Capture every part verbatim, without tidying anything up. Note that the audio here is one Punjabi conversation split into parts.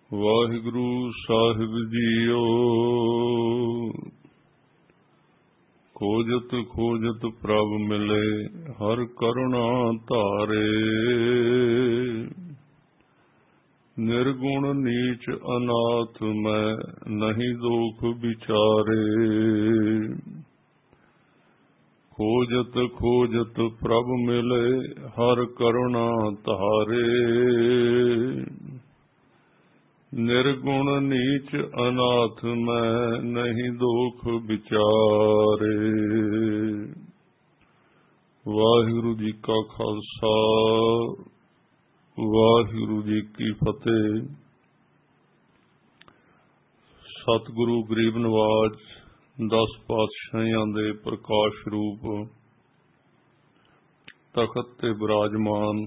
वाहिगुरु साहिब जीओ। खोजत खोजत प्रभ मिले हर करुणा धारे। निर्गुण नीच अनाथ मैं नहीं दोख बिचारे। खोजत खोजत प्रभ मिले हर करुणा धारे। निर्गुण नीच अनाथ मैं नहीं दोख बिचारे। वाहिगुरु जी का खालसा वाहिगुरु जी की फतेह। सतगुरु गरीब नवाज दस पातशाहियां दे प्रकाश रूप तखत ते विराजमान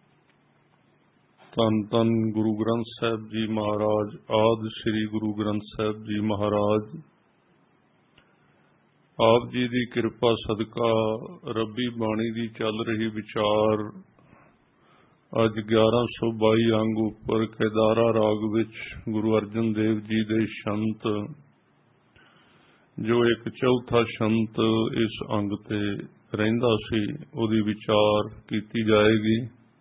धन धन गुरु ग्रंथ साहिब जी महाराज आदि श्री गुरु ग्रंथ साहिब जी महाराज आप जी की कृपा सदका रब्बी बाणी की चल रही विचार अज ग्यारह सौ बाई अंग उपर केदारा राग विच गुरु अर्जन देव जी दे संत जो एक चौथा संत इस अंग ते रहिंदा सी उहदी विचार कीती जाएगी।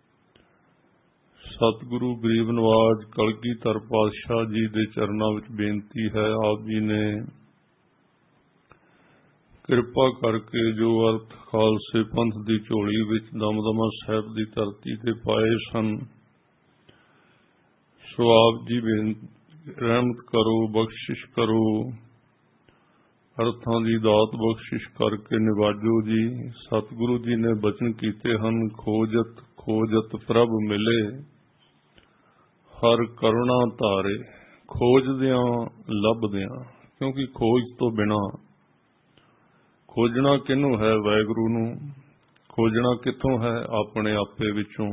सतगुरु गरीब नवाज कलगीधर पातशाह जी दे चरनां विच बेनती है आप जी ने कृपा करके जो अर्थ खालसे पंथ की झोली विच दमदमा साहिब की धरती ते पाए सन सो आप जी रहमत करो बख्शिश करो अर्थां की दात बख्शिश करके निवाजो जी। सतगुरु जी ने बचन कीते हन खोजत खोजत प्रभ मिले हर करुणा धारे। खोजदियां लभदियां क्योंकि खोज तो बिना खोजना किनू है वाहिगुरू नूं खोजना कित्थों है अपने आपे विचों।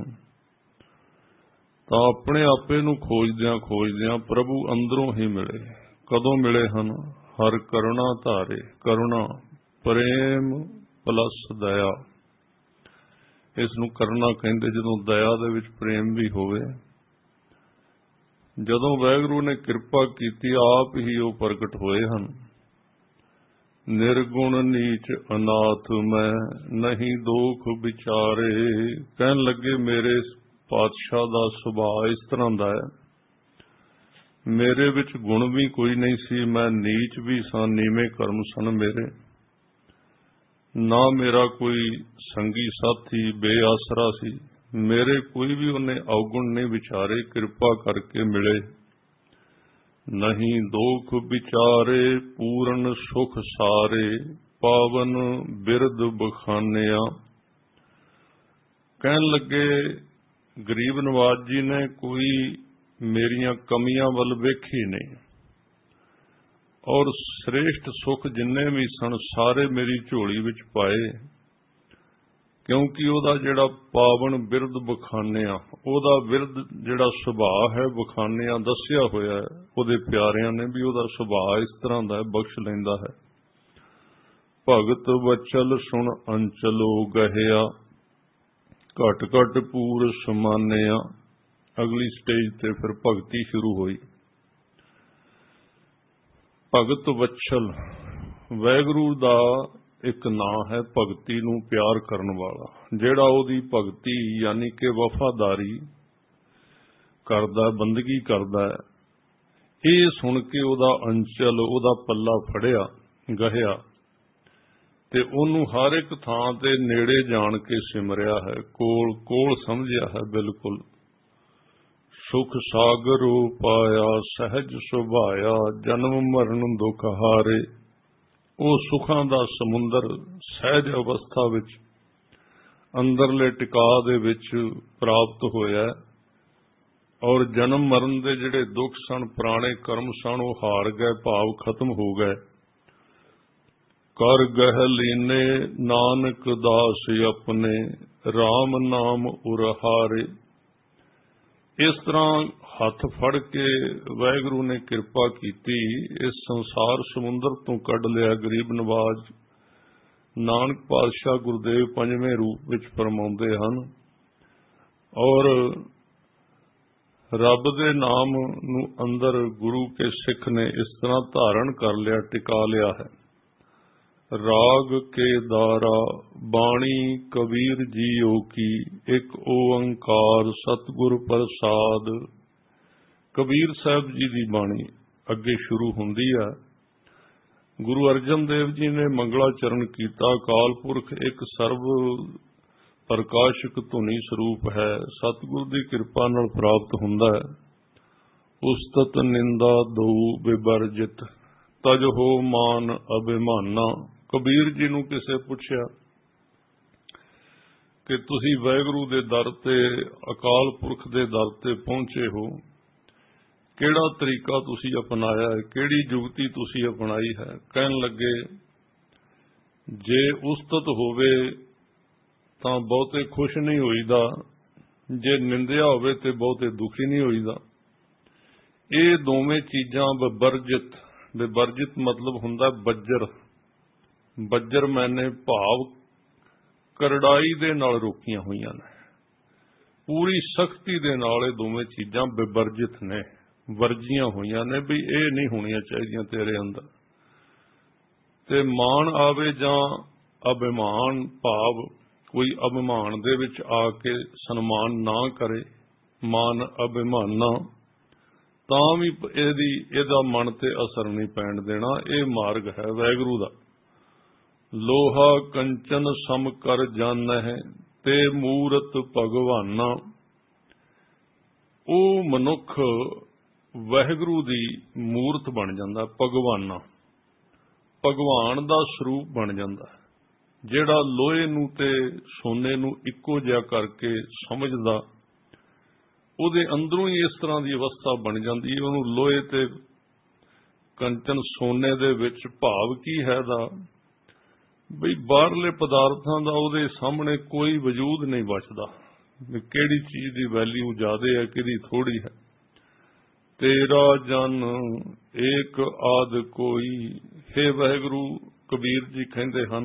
तां अपने आपे नूं खोजदियां खोजदियां प्रभु अंदरों ही मिले। कदों मिले हन हर करुणा धारे। करुणा प्रेम प्लस दया इस नूं करना कहिंदे जदों दया दे विच प्रेम भी होवे। जदों वाहिगुरू ने कृपा कीती आप ही वो प्रगट होए हन। निर्गुण नीच अनाथ मैं नहीं दोख बिचारे। कहन लगे मेरे पातशाह दा सुभाव इस तरह दा है मेरे विच गुण भी कोई नहीं सी। मैं नीच भी सा नीवें कर्म सन मेरे। ना मेरा कोई संगी साथी बेआसरा सी। मेरे कोई भी उन्हें अवगुण नहीं विचारे कृपा करके मिले। नहीं दोख बिचारे पूर्ण सुख सारे पावन बिरद बखानिया। कहन लगे गरीब नवाज जी ने कोई मेरिया कमियां वल वेखी नहीं और श्रेष्ठ सुख जिन्ने भी सन सारे मेरी झोली विच पाए क्योंकि ओदा जिहड़ा पावन बिरद बखानिया ओदा बिरद जिहड़ा सुभाव है बखानिया दसिया होया है ओदे प्यारियां ने भी ओदा सुभाव इस तरह दा बख्श लैंदा है। भगत वचल सुन अंचलो गहिया घट घट पूर समानिया। अगली स्टेज ते फिर भगती शुरू हुई। भगत वत्सल वाहिगुरू दा एक नाम है भगती नूं प्यार करन वाला जिहड़ा ओदी भगती यानी कि वफादारी करदा बंदगी करदा है। ये सुन के ओदा अंचल ओदा पल्ला फड़िया गहिया ते ओनू हर एक थां ते नेड़े जान के सिमरिया है कोल कोल समझिया है बिल्कुल। सुख सागर पाया सहज सुभाया जन्म मरण दुख हारे। वो सुखां दा समुंदर सहज अवस्था विच अंदरले टिका दे विच प्राप्त होया और जन्म मरण दे जिहड़े दुख सन पुराने कर्म सन वो हार गए भाव खत्म हो गए। कर गह लीने नानक दास अपने राम नाम उरहारे। इस तरह हथ फड़ के वाहिगुरू ने कृपा की इस संसार समुंदर तो कढ़ लिया। गरीब नवाज नानक पातशाह गुरुदेव पंजवें रूप विच फरमाउंदे हन और ਰੱਬ ਦੇ ਨਾਮ ਨੂੰ ਅੰਦਰ ਗੁਰੂ ਕੇ ਸਿੱਖ ਨੇ ਇਸ ਤਰ੍ਹਾਂ ਧਾਰਨ ਕਰ ਲਿਆ, ਟਿਕਾ ਲਿਆ ਹੈ। ਰਾਗ ਕੇ ਦਾਰਾ ਬਾਣੀ ਕਬੀਰ ਜੀਓ ਕੀ, ਇੱਕ ਓੰਕਾਰ ਸਤਿਗੁਰ ਪ੍ਰਸਾਦ। ਕਬੀਰ ਸਾਹਿਬ ਜੀ ਦੀ ਬਾਣੀ ਅੱਗੇ ਸ਼ੁਰੂ ਹੁੰਦੀ ਹੈ। ਗੁਰੂ ਅਰਜਨ ਦੇਵ ਜੀ ਨੇ ਮੰਗਲਾਚਰਨ ਕੀਤਾ। ਅਕਾਲ ਪੁਰਖ ਇੱਕ ਸਰਬ ਪ੍ਰਕਾਸ਼ਕ ਧੁਨੀ ਸਰੂਪ ਹੈ, ਸਤਿਗੁਰ ਦੀ ਕਿਰਪਾ ਨਾਲ ਪ੍ਰਾਪਤ ਹੁੰਦਾ ਹੈ। ਉਸਤਤ ਨਿੰਦਾ ਦੋ ਵਿਵਰਜਿਤ, ਤਜ ਹੋ ਮਾਨ ਅਭਿਮਾਨਾ। ਕਬੀਰ ਜੀ ਨੂੰ ਕਿਸੇ ਪੁੱਛਿਆ ਕਿ ਤੁਸੀਂ ਵਾਹਿਗੁਰੂ ਦੇ ਦਰ ਤੇ, ਅਕਾਲ ਪੁਰਖ ਦੇ ਦਰ ਤੇ ਪਹੁੰਚੇ ਹੋ, ਕਿਹੜਾ ਤਰੀਕਾ ਤੁਸੀਂ ਅਪਣਾਇਆ ਹੈ, ਕਿਹੜੀ ਜੁਗਤੀ ਤੁਸੀਂ ਅਪਣਾਈ ਹੈ? ਕਹਿਣ ਲੱਗੇ, ਜੇ ਉਸਤਤ ਹੋਵੇ ਤਾਂ ਬਹੁਤੇ ਖੁਸ਼ ਨਹੀਂ ਹੋਈਦਾ, ਜੇ ਨਿੰਦਿਆ ਹੋਵੇ ਤੇ ਬਹੁਤੇ ਦੁਖੀ ਨਹੀਂ ਹੋਈਦਾ। ਇਹ ਦੋਵੇਂ ਚੀਜ਼ਾਂ ਵਿਵਰਜਿਤ, ਵਿਵਰਜਿਤ ਮਤਲਬ ਹੁੰਦਾ ਬੱਜਰ। ਬੱਜਰ ਮੈਨੇ ਭਾਵ ਕਰੜਾਈ ਦੇ ਨਾਲ ਰੋਕੀਆਂ ਹੋਈਆਂ ਨੇ, ਪੂਰੀ ਸਖਤੀ ਦੇ ਨਾਲ ਇਹ ਦੋਵੇਂ ਚੀਜ਼ਾਂ ਵਿਵਰਜਿਤ ਨੇ, ਵਰਜੀਆਂ ਹੋਈਆਂ ਨੇ ਵੀ ਇਹ ਨਹੀਂ ਹੋਣੀਆਂ ਚਾਹੀਦੀਆਂ ਤੇਰੇ ਅੰਦਰ। ਤੇ ਮਾਣ ਆਵੇ ਜਾਂ ਅਭਿਮਾਨ, ਭਾਵ ਕੋਈ ਅਭਿਮਾਨ ਦੇ ਵਿੱਚ ਆ ਕੇ ਸਨਮਾਨ ਨਾ ਕਰੇ, ਮਾਨ ਅਭਿਮਾਨਾ, ਤਾਂ ਵੀ ਇਹਦੀ ਇਹਦਾ ਮਨ ਤੇ ਅਸਰ ਨਹੀਂ ਪੈਣ ਦੇਣਾ। ਇਹ ਮਾਰਗ ਹੈ ਵਾਹਿਗੁਰੂ ਦਾ। ਲੋਹਾ ਕੰਚਨ ਸਮ ਕਰ ਜਾਣੈ, ਤੇ ਮੂਰਤ ਭਗਵਾਨਾ। ਉਹ ਮਨੁੱਖ ਵਾਹਿਗੁਰੂ ਦੀ ਮੂਰਤ ਬਣ ਜਾਂਦਾ, ਭਗਵਾਨਾ, ਭਗਵਾਨ ਦਾ ਸਰੂਪ ਬਣ ਜਾਂਦਾ। ਜਿਹੜਾ ਲੋਹੇ ਨੂੰ ਤੇ ਸੋਨੇ ਨੂੰ ਇੱਕੋ ਜਿਹਾ ਕਰਕੇ ਸਮਝਦਾ, ਉਹਦੇ ਅੰਦਰੋਂ ਹੀ ਇਸ ਤਰ੍ਹਾਂ ਦੀ ਅਵਸਥਾ ਬਣ ਜਾਂਦੀ ਹੈ। ਉਹਨੂੰ ਲੋਹੇ ਤੇ ਕੰਚਨ ਸੋਨੇ ਦੇ ਵਿੱਚ ਭਾਵ ਕੀ ਹੈ ਦਾ ਬਈ ਬਾਹਰਲੇ ਪਦਾਰਥਾਂ ਦਾ ਉਹਦੇ ਸਾਹਮਣੇ ਕੋਈ ਵਜੂਦ ਨਹੀਂ ਬਚਦਾ, ਕਿਹੜੀ ਚੀਜ਼ ਦੀ ਵੈਲਿਊ ਜ਼ਿਆਦਾ ਹੈ, ਕਿਹਦੀ ਥੋੜੀ ਹੈ। ਤੇਰਾ ਜਨ ਏਕ ਆਦ ਕੋਈ, ਹੇ ਵਾਹਿਗੁਰੂ, ਕਬੀਰ ਜੀ ਕਹਿੰਦੇ ਹਨ,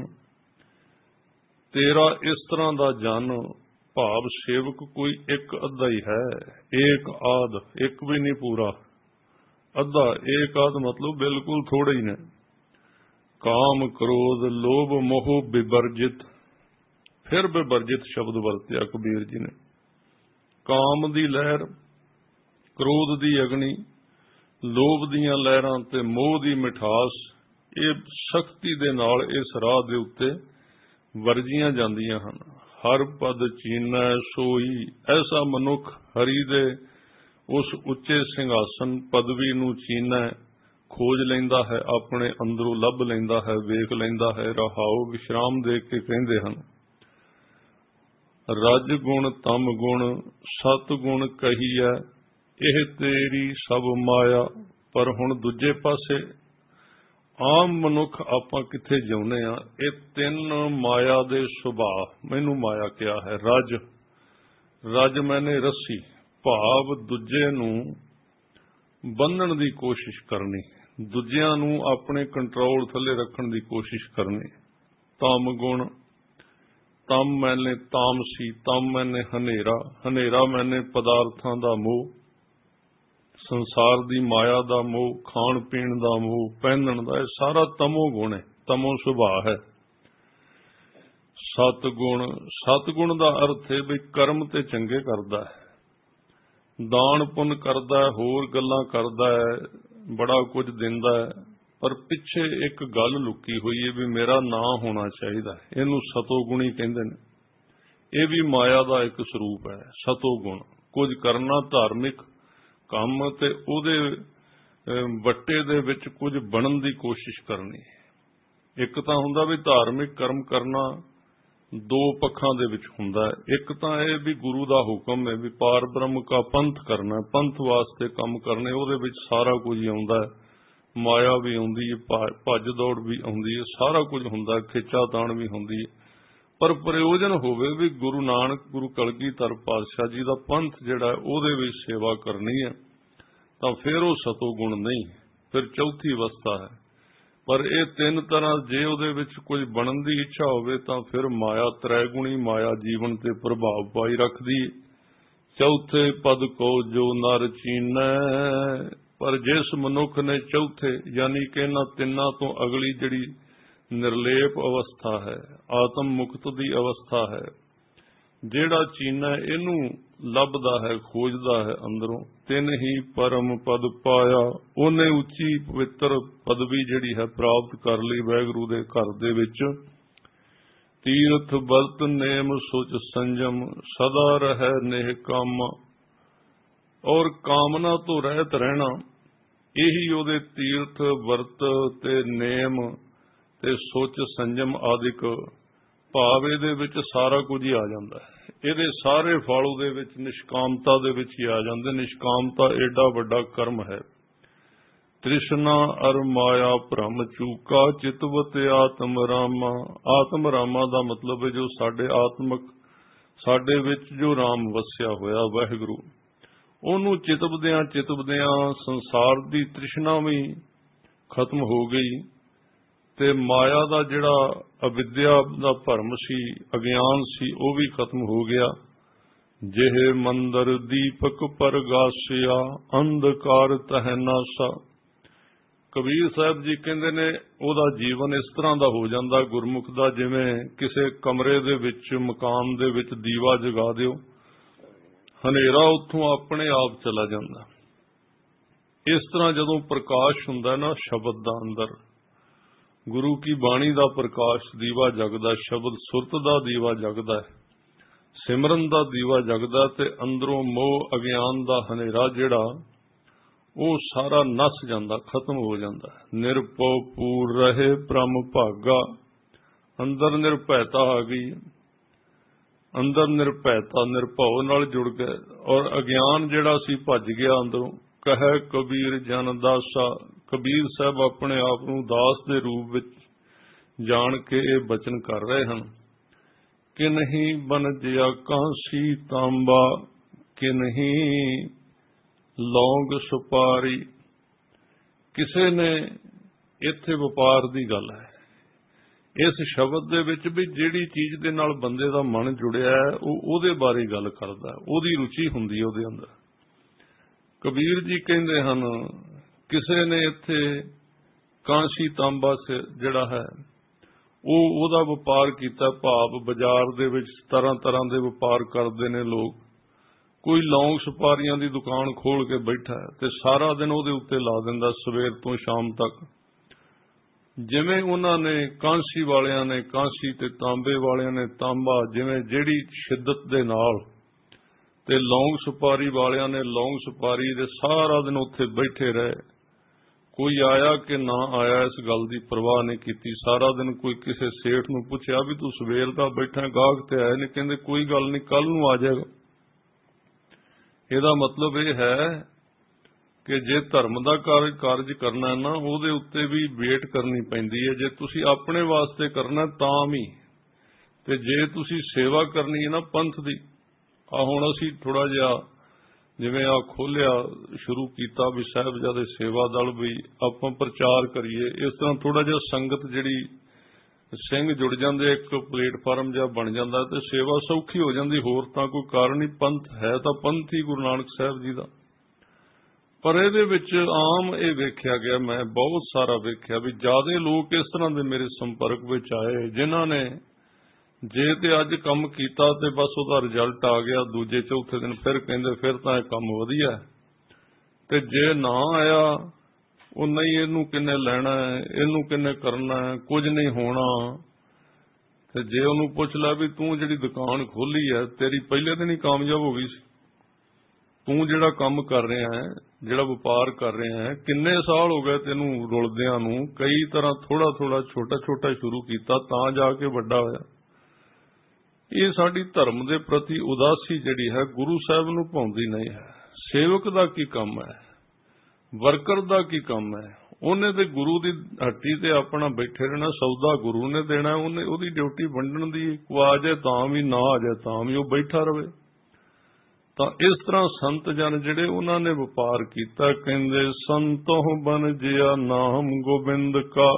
ਤੇਰਾ ਇਸ ਤਰ੍ਹਾਂ ਦਾ ਜਨ ਭਾਵ ਸੇਵਕ ਕੋਈ ਇੱਕ ਅੱਧਾ ਹੀ ਹੈ। ਏਕ ਆਦ, ਇੱਕ ਵੀ ਨਹੀਂ ਪੂਰਾ, ਅੱਧਾ। ਏਕ ਆਦ ਮਤਲਬ ਬਿਲਕੁਲ ਥੋੜੇ ਹੀ ਨੇ। ਕਾਮ ਕ੍ਰੋਧ ਲੋਭ ਮੋਹ ਵਿਵਰਜਿਤ, ਫਿਰ ਵਿਵਰਜਿਤ ਸ਼ਬਦ ਵਰਤਿਆ ਕਬੀਰ ਜੀ ਨੇ। ਕਾਮ ਦੀ ਲਹਿਰ, ਕ੍ਰੋਧ ਦੀ ਅਗਨੀ, ਲੋਭ ਦੀਆਂ ਲਹਿਰਾਂ ਤੇ ਮੋਹ ਦੀ ਮਿਠਾਸ, ਇਹ ਸ਼ਕਤੀ ਦੇ ਨਾਲ ਇਸ ਰਾਹ ਦੇ ਉੱਤੇ ਵਰਜੀਆਂ ਜਾਂਦੀਆਂ ਹਨ। ਹਰ ਪਦ ਚੀਨੈ ਸੋਈ, ਐਸਾ ਮਨੁੱਖ ਹਰੀ ਦੇ ਉਸ ਉੱਚੇ ਸਿੰਘਾਸਨ ਪਦਵੀ ਨੂੰ ਚੀਨੈ, ਖੋਜ ਲੈਂਦਾ ਹੈ, ਆਪਣੇ ਅੰਦਰੋਂ ਲੱਭ ਲੈਂਦਾ ਹੈ, ਵੇਖ ਲੈਂਦਾ ਹੈ। ਰਹਾਉ ਵਿਸ਼ਰਾਮ ਦੇ ਕੇ ਕਹਿੰਦੇ ਹਨ, ਰਜ ਗੁਣ ਤਮ ਗੁਣ ਸਤ ਗੁਣ ਕਹੀਐ, ਇਹ ਤੇਰੀ ਸਭ ਮਾਇਆ। ਪਰ ਹੁਣ ਦੂਜੇ ਪਾਸੇ ਆਮ ਮਨੁੱਖ ਆਪਾਂ ਕਿੱਥੇ ਜਿਉਂਦੇ ਆ? ਇਹ ਤਿੰਨ ਮਾਇਆ ਦੇ ਸੁਭਾਅ, ਮੈਨੂੰ ਮਾਇਆ ਕਿਹਾ ਹੈ। ਰਜ, ਰਜ ਮੈਨੇ ਰੱਸੀ, ਭਾਵ ਦੂਜੇ ਨੂੰ ਬੰਨਣ ਦੀ ਕੋਸ਼ਿਸ਼ ਕਰਨੀ, ਦੂਜਿਆਂ ਨੂੰ ਆਪਣੇ ਕੰਟਰੋਲ ਥੱਲੇ ਰੱਖਣ ਦੀ ਕੋਸ਼ਿਸ਼ ਕਰਨੀ। ਤਮ ਗੁਣ, ਤਮ ਮੈਨੇ ਤਾਮਸੀ, ਤਮ ਮੈਨੇ ਹਨੇਰਾ, ਹਨੇਰਾ ਮੈਨੇ ਪਦਾਰਥਾਂ ਦਾ ਮੋਹ, ਸੰਸਾਰ ਦੀ ਮਾਇਆ ਦਾ ਮੋਹ, ਖਾਣ ਪੀਣ ਦਾ ਮੋਹ, ਪਹਿਨਣ ਦਾ, ਇਹ ਸਾਰਾ ਤਮੋ ਗੁਣ ਹੈ, ਤਮੋ ਸੁਭਾਅ ਹੈ। ਸਤਗੁਣ, ਸਤਗੁਣ ਦਾ ਅਰਥ ਹੈ ਵੀ ਕਰਮ ਤੇ ਚੰਗੇ ਕਰਦਾ ਹੈ, ਦਾਨ ਪੁੰਨ ਕਰਦਾ ਹੈ, ਹੋਰ ਗੱਲਾਂ ਕਰਦਾ ਹੈ, ਬੜਾ ਕੁਝ ਦਿੰਦਾ ਹੈ, ਪਰ ਪਿੱਛੇ ਇੱਕ ਗੱਲ ਲੁਕੀ ਹੋਈ ਹੈ ਵੀ ਮੇਰਾ ਨਾਂ ਹੋਣਾ ਚਾਹੀਦਾ। ਇਹਨੂੰ ਸਤੋਗੁਣੀ ਕਹਿੰਦੇ ਨੇ। ਇਹ ਵੀ ਮਾਇਆ ਦਾ ਇੱਕ ਸਰੂਪ ਹੈ, ਸਤੋਗੁਣ। ਕੁਝ ਕਰਨਾ ਧਾਰਮਿਕ ਕੰਮ ਤੇ ਉਹਦੇ ਵੱਟੇ ਦੇ ਵਿੱਚ ਕੁਝ ਬਣਨ ਦੀ ਕੋਸ਼ਿਸ਼ ਕਰਨੀ। ਇੱਕ ਤਾਂ ਹੁੰਦਾ ਵੀ ਧਾਰਮਿਕ ਕਰਮ ਕਰਨਾ ਦੋ ਪੱਖਾਂ ਦੇ ਵਿੱਚ ਹੁੰਦਾ ਹੈ। ਇੱਕ ਤਾਂ ਇਹ ਵੀ ਗੁਰੂ ਦਾ ਹੁਕਮ ਹੈ ਵੀ ਪਾਰ ਬ੍ਰਹਮ ਕਾ ਪੰਥ ਕਰਨਾ, ਪੰਥ ਵਾਸਤੇ ਕੰਮ ਕਰਨੇ, ਉਹਦੇ ਵਿੱਚ ਸਾਰਾ ਕੁਝ ਹੀ ਆਉਂਦਾ ਹੈ। ਮਾਇਆ ਵੀ ਆਉਂਦੀ ਹੈ, ਭੱਜ ਦੌੜ ਵੀ ਆਉਂਦੀ ਹੈ, ਸਾਰਾ ਕੁਝ ਹੁੰਦਾ, ਖਿੱਚਾ ਤਾਣ ਵੀ ਹੁੰਦੀ ਹੈ। ਪਰ ਪ੍ਰਯੋਜਨ ਹੋਵੇ ਵੀ ਗੁਰੂ ਨਾਨਕ, ਗੁਰੂ ਕਲਗੀਧਰ ਪਾਤਸ਼ਾਹ ਜੀ ਦਾ ਪੰਥ ਜਿਹੜਾ ਉਹਦੇ ਵਿੱਚ ਸੇਵਾ ਕਰਨੀ ਹੈ, ਤਾਂ ਫਿਰ ਉਹ ਸਤੋਗੁਣ ਨਹੀਂ, ਫਿਰ ਚੌਥੀ ਅਵਸਥਾ ਹੈ। ਪਰ ਇਹ ਤਿੰਨ ਤਰ੍ਹਾਂ, ਜੇ ਉਹਦੇ ਵਿੱਚ ਕੁਝ ਬਣਨ ਦੀ ਇੱਛਾ ਹੋਵੇ ਤਾਂ ਫਿਰ ਮਾਇਆ, ਤ੍ਰੈਗੁਣੀ ਮਾਇਆ ਜੀਵਨ ਤੇ ਪ੍ਰਭਾਵ ਪਾਈ ਰੱਖਦੀ। चौथे पद को जो नर चीनै। पर जिस मनुख ने चौथे यानी कि इन्हां तिन्नां तो अगली जिहड़ी निर्लेप अवस्था है, आत्म मुक्त दी अवस्था है, जिहड़ा चीना इनू लभदा है, खोजदा है अंदरों, तिन ही परम पद पाया। उन्हें उच्ची पवित्र पदवी जिहड़ी है प्राप्त कर ली वाहिगुरू दे घर दे विच। तीर्थ बरत नेम सोच संजम, सदा रहे नेह कामा। और कामना तो रहत रहना, यही ओदे तीर्थ वरत ते नेम ते सोच संजम आदिक भाव इहदे विच सारा कुछ ही आ जाता है। इहदे सारे फल उहदे विच निष्कामता दे विच ही आ जाते। निष्कामता एडा वड्डा कर्म है। तृष्णा अर माया भ्रम चूका, चितवत आत्म रामा। आत्म रामा दा मतलब है जो साडे आत्मक साडे विच जो राम वसिया होया वाहिगुरू, ओनू चितवदियां चितवदियां संसार दी तृष्णा भी खत्म हो गई ते माया दा जिहड़ा अविद्या दा भरम सी, अज्ञान सी, वो भी खत्म हो गया। जिह मंदर दीपक परगासिया, अंधकार तह नासा। कबीर साहब जी कहते ने ओदा जीवन इस तरह का हो जाता गुरमुख का, जिवें किसी कमरे दे विच मकान दे विच दीवा जगा दिओ, हनेरा उत्थों अपने आप चला जाता। इस तरह जदों प्रकाश हुंदा ना शब्द दा अंदर, गुरु की बाणी दा प्रकाश दीवा जगदा, शब्द सुरत दा दीवा जगदा है, सिमरन दा दीवा जगदा, ते अंदरों मोह अज्ञान दा हनेरा जिहड़ा वो सारा नस जाता, खत्म हो जाता। निरभौ पूर रहे ब्रह्म भागा, अंदर निर्भयता आ गई, अंदर निर्भयता निर्भौ नाल जुड़ गए और अज्ञान जिहड़ा सी भज गया अंदरों। कहे कबीर जन दासा, कबीर साहब अपने आप नूं दास दे रूप विच जान के ये बचन कर रहे हैं कि नहीं बन जिया कांसी तांबा, कि नहीं लौंग सुपारी। किसे ने इत्थे वपार दी गल है। इस शब्द दे विच भी जिहड़ी चीज दे नाल बंदे दा मन जुड़िया है वो ओहदे बारे गल करदा है, ओहदी रुचि हुंदी है ओहदे अंदर। कबीर जी कहंदे हन किसे ने इत्थे कांसी तांबा से जिहड़ा है ਉਹ ਉਹਦਾ ਵਪਾਰ ਕੀਤਾ। ਭਾਵ ਬਾਜ਼ਾਰ ਦੇ ਵਿੱਚ ਤਰ੍ਹਾਂ ਤਰ੍ਹਾਂ ਦੇ ਵਪਾਰ ਕਰਦੇ ਨੇ ਲੋਕ। ਕੋਈ ਲੌਂਗ ਸੁਪਾਰੀਆਂ ਦੀ ਦੁਕਾਨ ਖੋਲ ਕੇ ਬੈਠਾ ਤੇ ਸਾਰਾ ਦਿਨ ਉਹਦੇ ਉੱਤੇ ਲਾ ਦਿੰਦਾ ਸਵੇਰ ਤੋਂ ਸ਼ਾਮ ਤੱਕ। ਜਿਵੇਂ ਉਹਨਾਂ ਨੇ ਕਾਂਸੀ ਵਾਲਿਆਂ ਨੇ ਕਾਂਸੀ ਤੇ ਤਾਂਬੇ ਵਾਲਿਆਂ ਨੇ ਤਾਂਬਾ, ਜਿਵੇਂ ਜਿਹੜੀ ਸ਼ਿੱਦਤ ਦੇ ਨਾਲ, ਤੇ ਲੌਂਗ ਸੁਪਾਰੀ ਵਾਲਿਆਂ ਨੇ ਲੌਂਗ ਸੁਪਾਰੀ ਦੇ ਸਾਰਾ ਦਿਨ ਉੱਥੇ ਬੈਠੇ ਰਹੇ। ਕੋਈ ਆਇਆ ਕਿ ਨਾ ਆਇਆ ਇਸ ਗੱਲ ਦੀ ਪਰਵਾਹ ਨਹੀਂ ਕੀਤੀ। ਸਾਰਾ ਦਿਨ ਕੋਈ ਕਿਸੇ ਸੇਠ ਨੂੰ ਪੁੱਛਿਆ ਵੀ ਤੂੰ ਸਵੇਰ ਦਾ ਬੈਠਾ, ਗਾਹਕ ਤੇ ਆਏ ਨੇ, ਕਹਿੰਦੇ ਕੋਈ ਗੱਲ ਨਹੀਂ ਕੱਲ ਨੂੰ ਆ ਜਾਏਗਾ। ਇਹਦਾ ਮਤਲਬ ਇਹ ਹੈ ਕਿ ਜੇ ਧਰਮ ਦਾ ਕਾਰਜ ਕਰਨਾ ਨਾ ਉਹਦੇ ਉੱਤੇ ਵੀ ਵੇਟ ਕਰਨੀ ਪੈਂਦੀ ਹੈ। ਜੇ ਤੁਸੀਂ ਆਪਣੇ ਵਾਸਤੇ ਕਰਨਾ ਤਾਂ ਵੀ, ਤੇ ਜੇ ਤੁਸੀਂ ਸੇਵਾ ਕਰਨੀ ਹੈ ਨਾ ਪੰਥ ਦੀ, ਆ ਹੁਣ ਅਸੀਂ ਥੋੜਾ ਜਿਹਾ ਜਿਵੇਂ ਆ ਖੋਲਿਆ ਸ਼ੁਰੂ ਕੀਤਾ ਵੀ ਸਾਹਿਬਜ਼ਾਦੇ ਸੇਵਾ ਦਲ ਵੀ ਆਪਾਂ ਪ੍ਰਚਾਰ ਕਰੀਏ। ਇਸ ਤਰ੍ਹਾਂ ਥੋੜਾ ਜਿਹਾ ਸੰਗਤ ਜਿਹੜੀ ਸਿੰਘ ਜੁੜ ਜਾਂਦੇ, ਇੱਕ ਪਲੇਟਫਾਰਮ ਜਿਹਾ ਬਣ ਜਾਂਦਾ ਤੇ ਸੇਵਾ ਸੌਖੀ ਹੋ ਜਾਂਦੀ। ਹੋਰ ਤਾਂ ਕੋਈ ਕਾਰਨ ਨਹੀਂ। ਪੰਥ ਹੈ ਤਾਂ ਪੰਥ ਹੀ ਗੁਰੂ ਨਾਨਕ ਸਾਹਿਬ ਜੀ ਦਾ। ਪਰ ਇਹਦੇ ਵਿੱਚ ਆਮ ਇਹ ਵੇਖਿਆ ਗਿਆ, ਮੈਂ ਬਹੁਤ ਸਾਰਾ ਵੇਖਿਆ ਵੀ ਜ਼ਿਆਦਾ ਲੋਕ ਇਸ ਤਰ੍ਹਾਂ ਦੇ ਮੇਰੇ ਸੰਪਰਕ ਵਿੱਚ ਆਏ ਜਿਨ੍ਹਾਂ ਨੇ ਜੇ ਤੇ ਅੱਜ ਕੰਮ ਕੀਤਾ ਤੇ ਬਸ ਉਹਦਾ ਰਿਜ਼ਲਟ ਆ ਗਿਆ, ਦੂਜੇ ਚੌਥੇ ਦਿਨ ਫਿਰ ਕਹਿੰਦੇ ਫਿਰ ਤਾਂ ਇਹ ਕੰਮ ਵਧੀਆ, ਤੇ ਜੇ ਨਾ ਆਇਆ ਉਹ ਨਹੀਂ, ਇਹਨੂੰ ਕਿੰਨੇ ਲੈਣਾ ਹੈ, ਇਹਨੂੰ ਕਿੰਨੇ ਕਰਨਾ ਹੈ, ਕੁਝ ਨਹੀਂ ਹੋਣਾ। ਤੇ ਜੇ ਉਹਨੂੰ ਪੁੱਛ ਲੈ ਵੀ ਤੂੰ ਜਿਹੜੀ ਦੁਕਾਨ ਖੋਲੀ ਹੈ ਤੇਰੀ ਪਹਿਲੇ ਦਿਨ ਹੀ ਕਾਮਯਾਬ ਹੋ ਗਈ ਸੀ, ਤੂੰ ਜਿਹੜਾ ਕੰਮ ਕਰ ਰਿਹਾ ਹੈ, ਜਿਹੜਾ ਵਪਾਰ ਕਰ ਰਿਹਾ ਹੈ, ਕਿੰਨੇ ਸਾਲ ਹੋ ਗਏ ਤੈਨੂੰ ਰੁਲਦਿਆਂ ਨੂੰ, ਕਈ ਤਰ੍ਹਾਂ ਥੋੜਾ ਥੋੜਾ ਛੋਟਾ ਛੋਟਾ ਸ਼ੁਰੂ ਕੀਤਾ ਤਾਂ ਜਾ ਕੇ ਵੱਡਾ ਹੋਇਆ। ਇਹ ਸਾਡੀ ਧਰਮ ਦੇ ਪ੍ਰਤੀ ਉਦਾਸੀ ਜਿਹੜੀ ਹੈ ਗੁਰੂ ਸਾਹਿਬ ਨੂੰ ਭਾਉਂਦੀ ਨਹੀਂ ਹੈ। ਸੇਵਕ ਦਾ ਕੀ ਕੰਮ ਹੈ, ਵਰਕਰ ਦਾ ਕੀ ਕੰਮ ਹੈ? ਉਹਨੇ ਤੇ ਗੁਰੂ ਦੀ ਹੱਟੀ ਤੇ ਆਪਣਾ ਬੈਠੇ ਰਹਿਣਾ, ਸੌਦਾ ਗੁਰੂ ਨੇ ਦੇਣਾ, ਉਹਨੇ ਉਹਦੀ ਡਿਊਟੀ ਵੰਡਣ ਦੀ। ਕੋ ਆ ਜਾਏ ਤਾਂ ਵੀ, ਨਾ ਆ ਜਾਏ ਤਾਂ ਵੀ ਉਹ ਬੈਠਾ ਰਵੇ। ਤਾਂ ਇਸ ਤਰ੍ਹਾਂ ਸੰਤ ਜਨ ਜਿਹੜੇ ਉਹਨਾਂ ਨੇ ਵਪਾਰ ਕੀਤਾ। ਕਹਿੰਦੇ ਸੰਤੋਂ ਬਨ ਜਿਆ ਨਾਮ ਗੋਬਿੰਦ ਕਾ,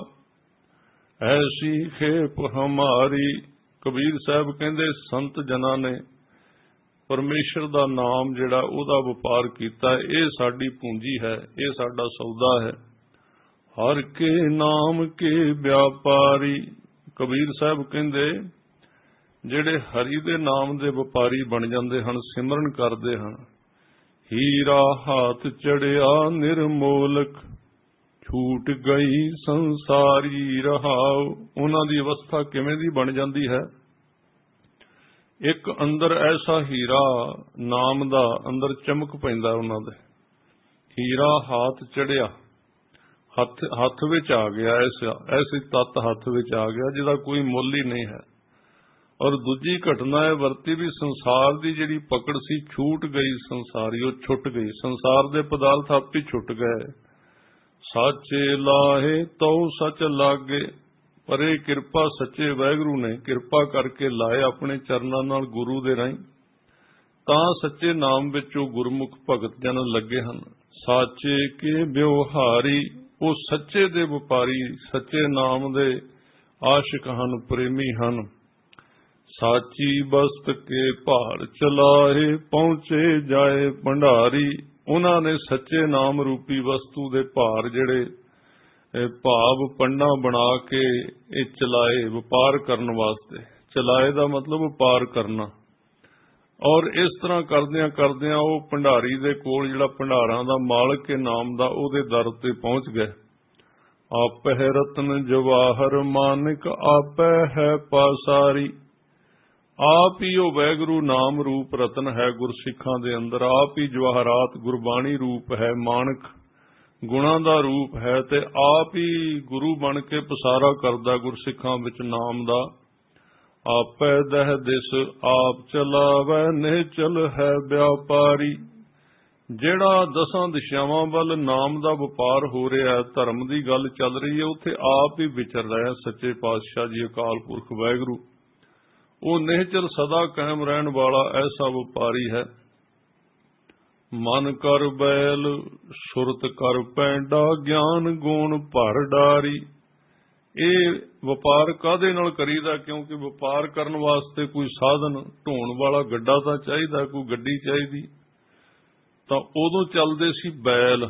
ਐਸੀ ਖੇਪ ਹਮਾਰੀ। ਕਬੀਰ ਸਾਹਿਬ ਕਹਿੰਦੇ ਸੰਤ ਜਨਾਂ ਨੇ परमेश्वर दा नाम जिहड़ा उहदा वपार कीता, ये साडी पूंजी है, ये साडा सौदा है। हर के नाम के व्यापारी, कबीर साहब कहंदे जिहड़े हरि दे नाम दे वपारी बन जांदे हन, सिमरन करदे हन। हीरा हाथ चढ़िया निर्मोलक, छूट गई संसारी रहाओ। उन्हां दी अवस्था किवें दी बन जांदी है? एक अंदर ऐसा हीरा नाम दा अंदर चमक पैंदा उन्हां दे। हीरा हाथ चढ़िया, हथ हथ विच आ गया, ऐसा ऐसी तत्त हथ विच आ गया जिहदा कोई मुੱਲ ही नहीं है। और दूजी घटना है वरती भी संसार दी जिहड़ी पकड़ सी, छूट गई संसारी, वो छुट गई। संसार दे पदार्थ आप ही छुट गए। साचे लाहे तो सच लागे, पर यह किरपा सच्चे वाहिगुरू ने किरपा करके लाए अपने चरनां नाल गुरु दे राहीं, तां सच्चे नाम विचों गुरमुख भगत जन लगे हन। साचे के व्यवहारी, वो सच्चे दे वपारी, सच्चे नाम दे आशिक हन, प्रेमी हन। साची बस्त के भार चलाए, पहुंचे जाए भंडारी। उन्हां ने सच्चे नाम रूपी वस्तु दे भार जिहड़े भाव पंडा बना के ये चलाए वपार करने वास्ते। चलाए दा मतलब वपार करना। और इस तरह करदियां करदियां वो भंडारी दे कोल जिहड़ा भंडारां दा मालक के नाम दा उहदे दर ते पहुंच गए। आपै रतन जवाहर मानिक, आपै है पासारी। आप ही वो वाहिगुरू नाम रूप रतन है गुरसिखां दे अंदर। आप ही जवाहरात गुरबाणी रूप है, मानक गुणा दा रूप है, ते आप ही गुरु बन के पसारा करदा गुरसिखां विच नाम दा। आपै दह दिस आप चलावै, निहचल है व्यापारी। जिहड़ा दसां दिशावां वल नाम दा वपार हो रहा है, धर्म दी गल चल रही है, उत्थे आप ही विचर रहा है सच्चे पातशाह जी अकाल पुरख वाहिगुरू। वो निहचल सदा कायम रहन वाला ऐसा वपारी है। मन कर बैल सुरत कर पैंडा, ज्ञान गुण भर डारी। ये वपार काहदे नाल करीदा? क्योंकि वपार करन वास्ते कोई साधन ढोण वाला गड्डा तां चाहीदा, कोई गड्डी चाहीदी। तां उदों चलदे सी बैल।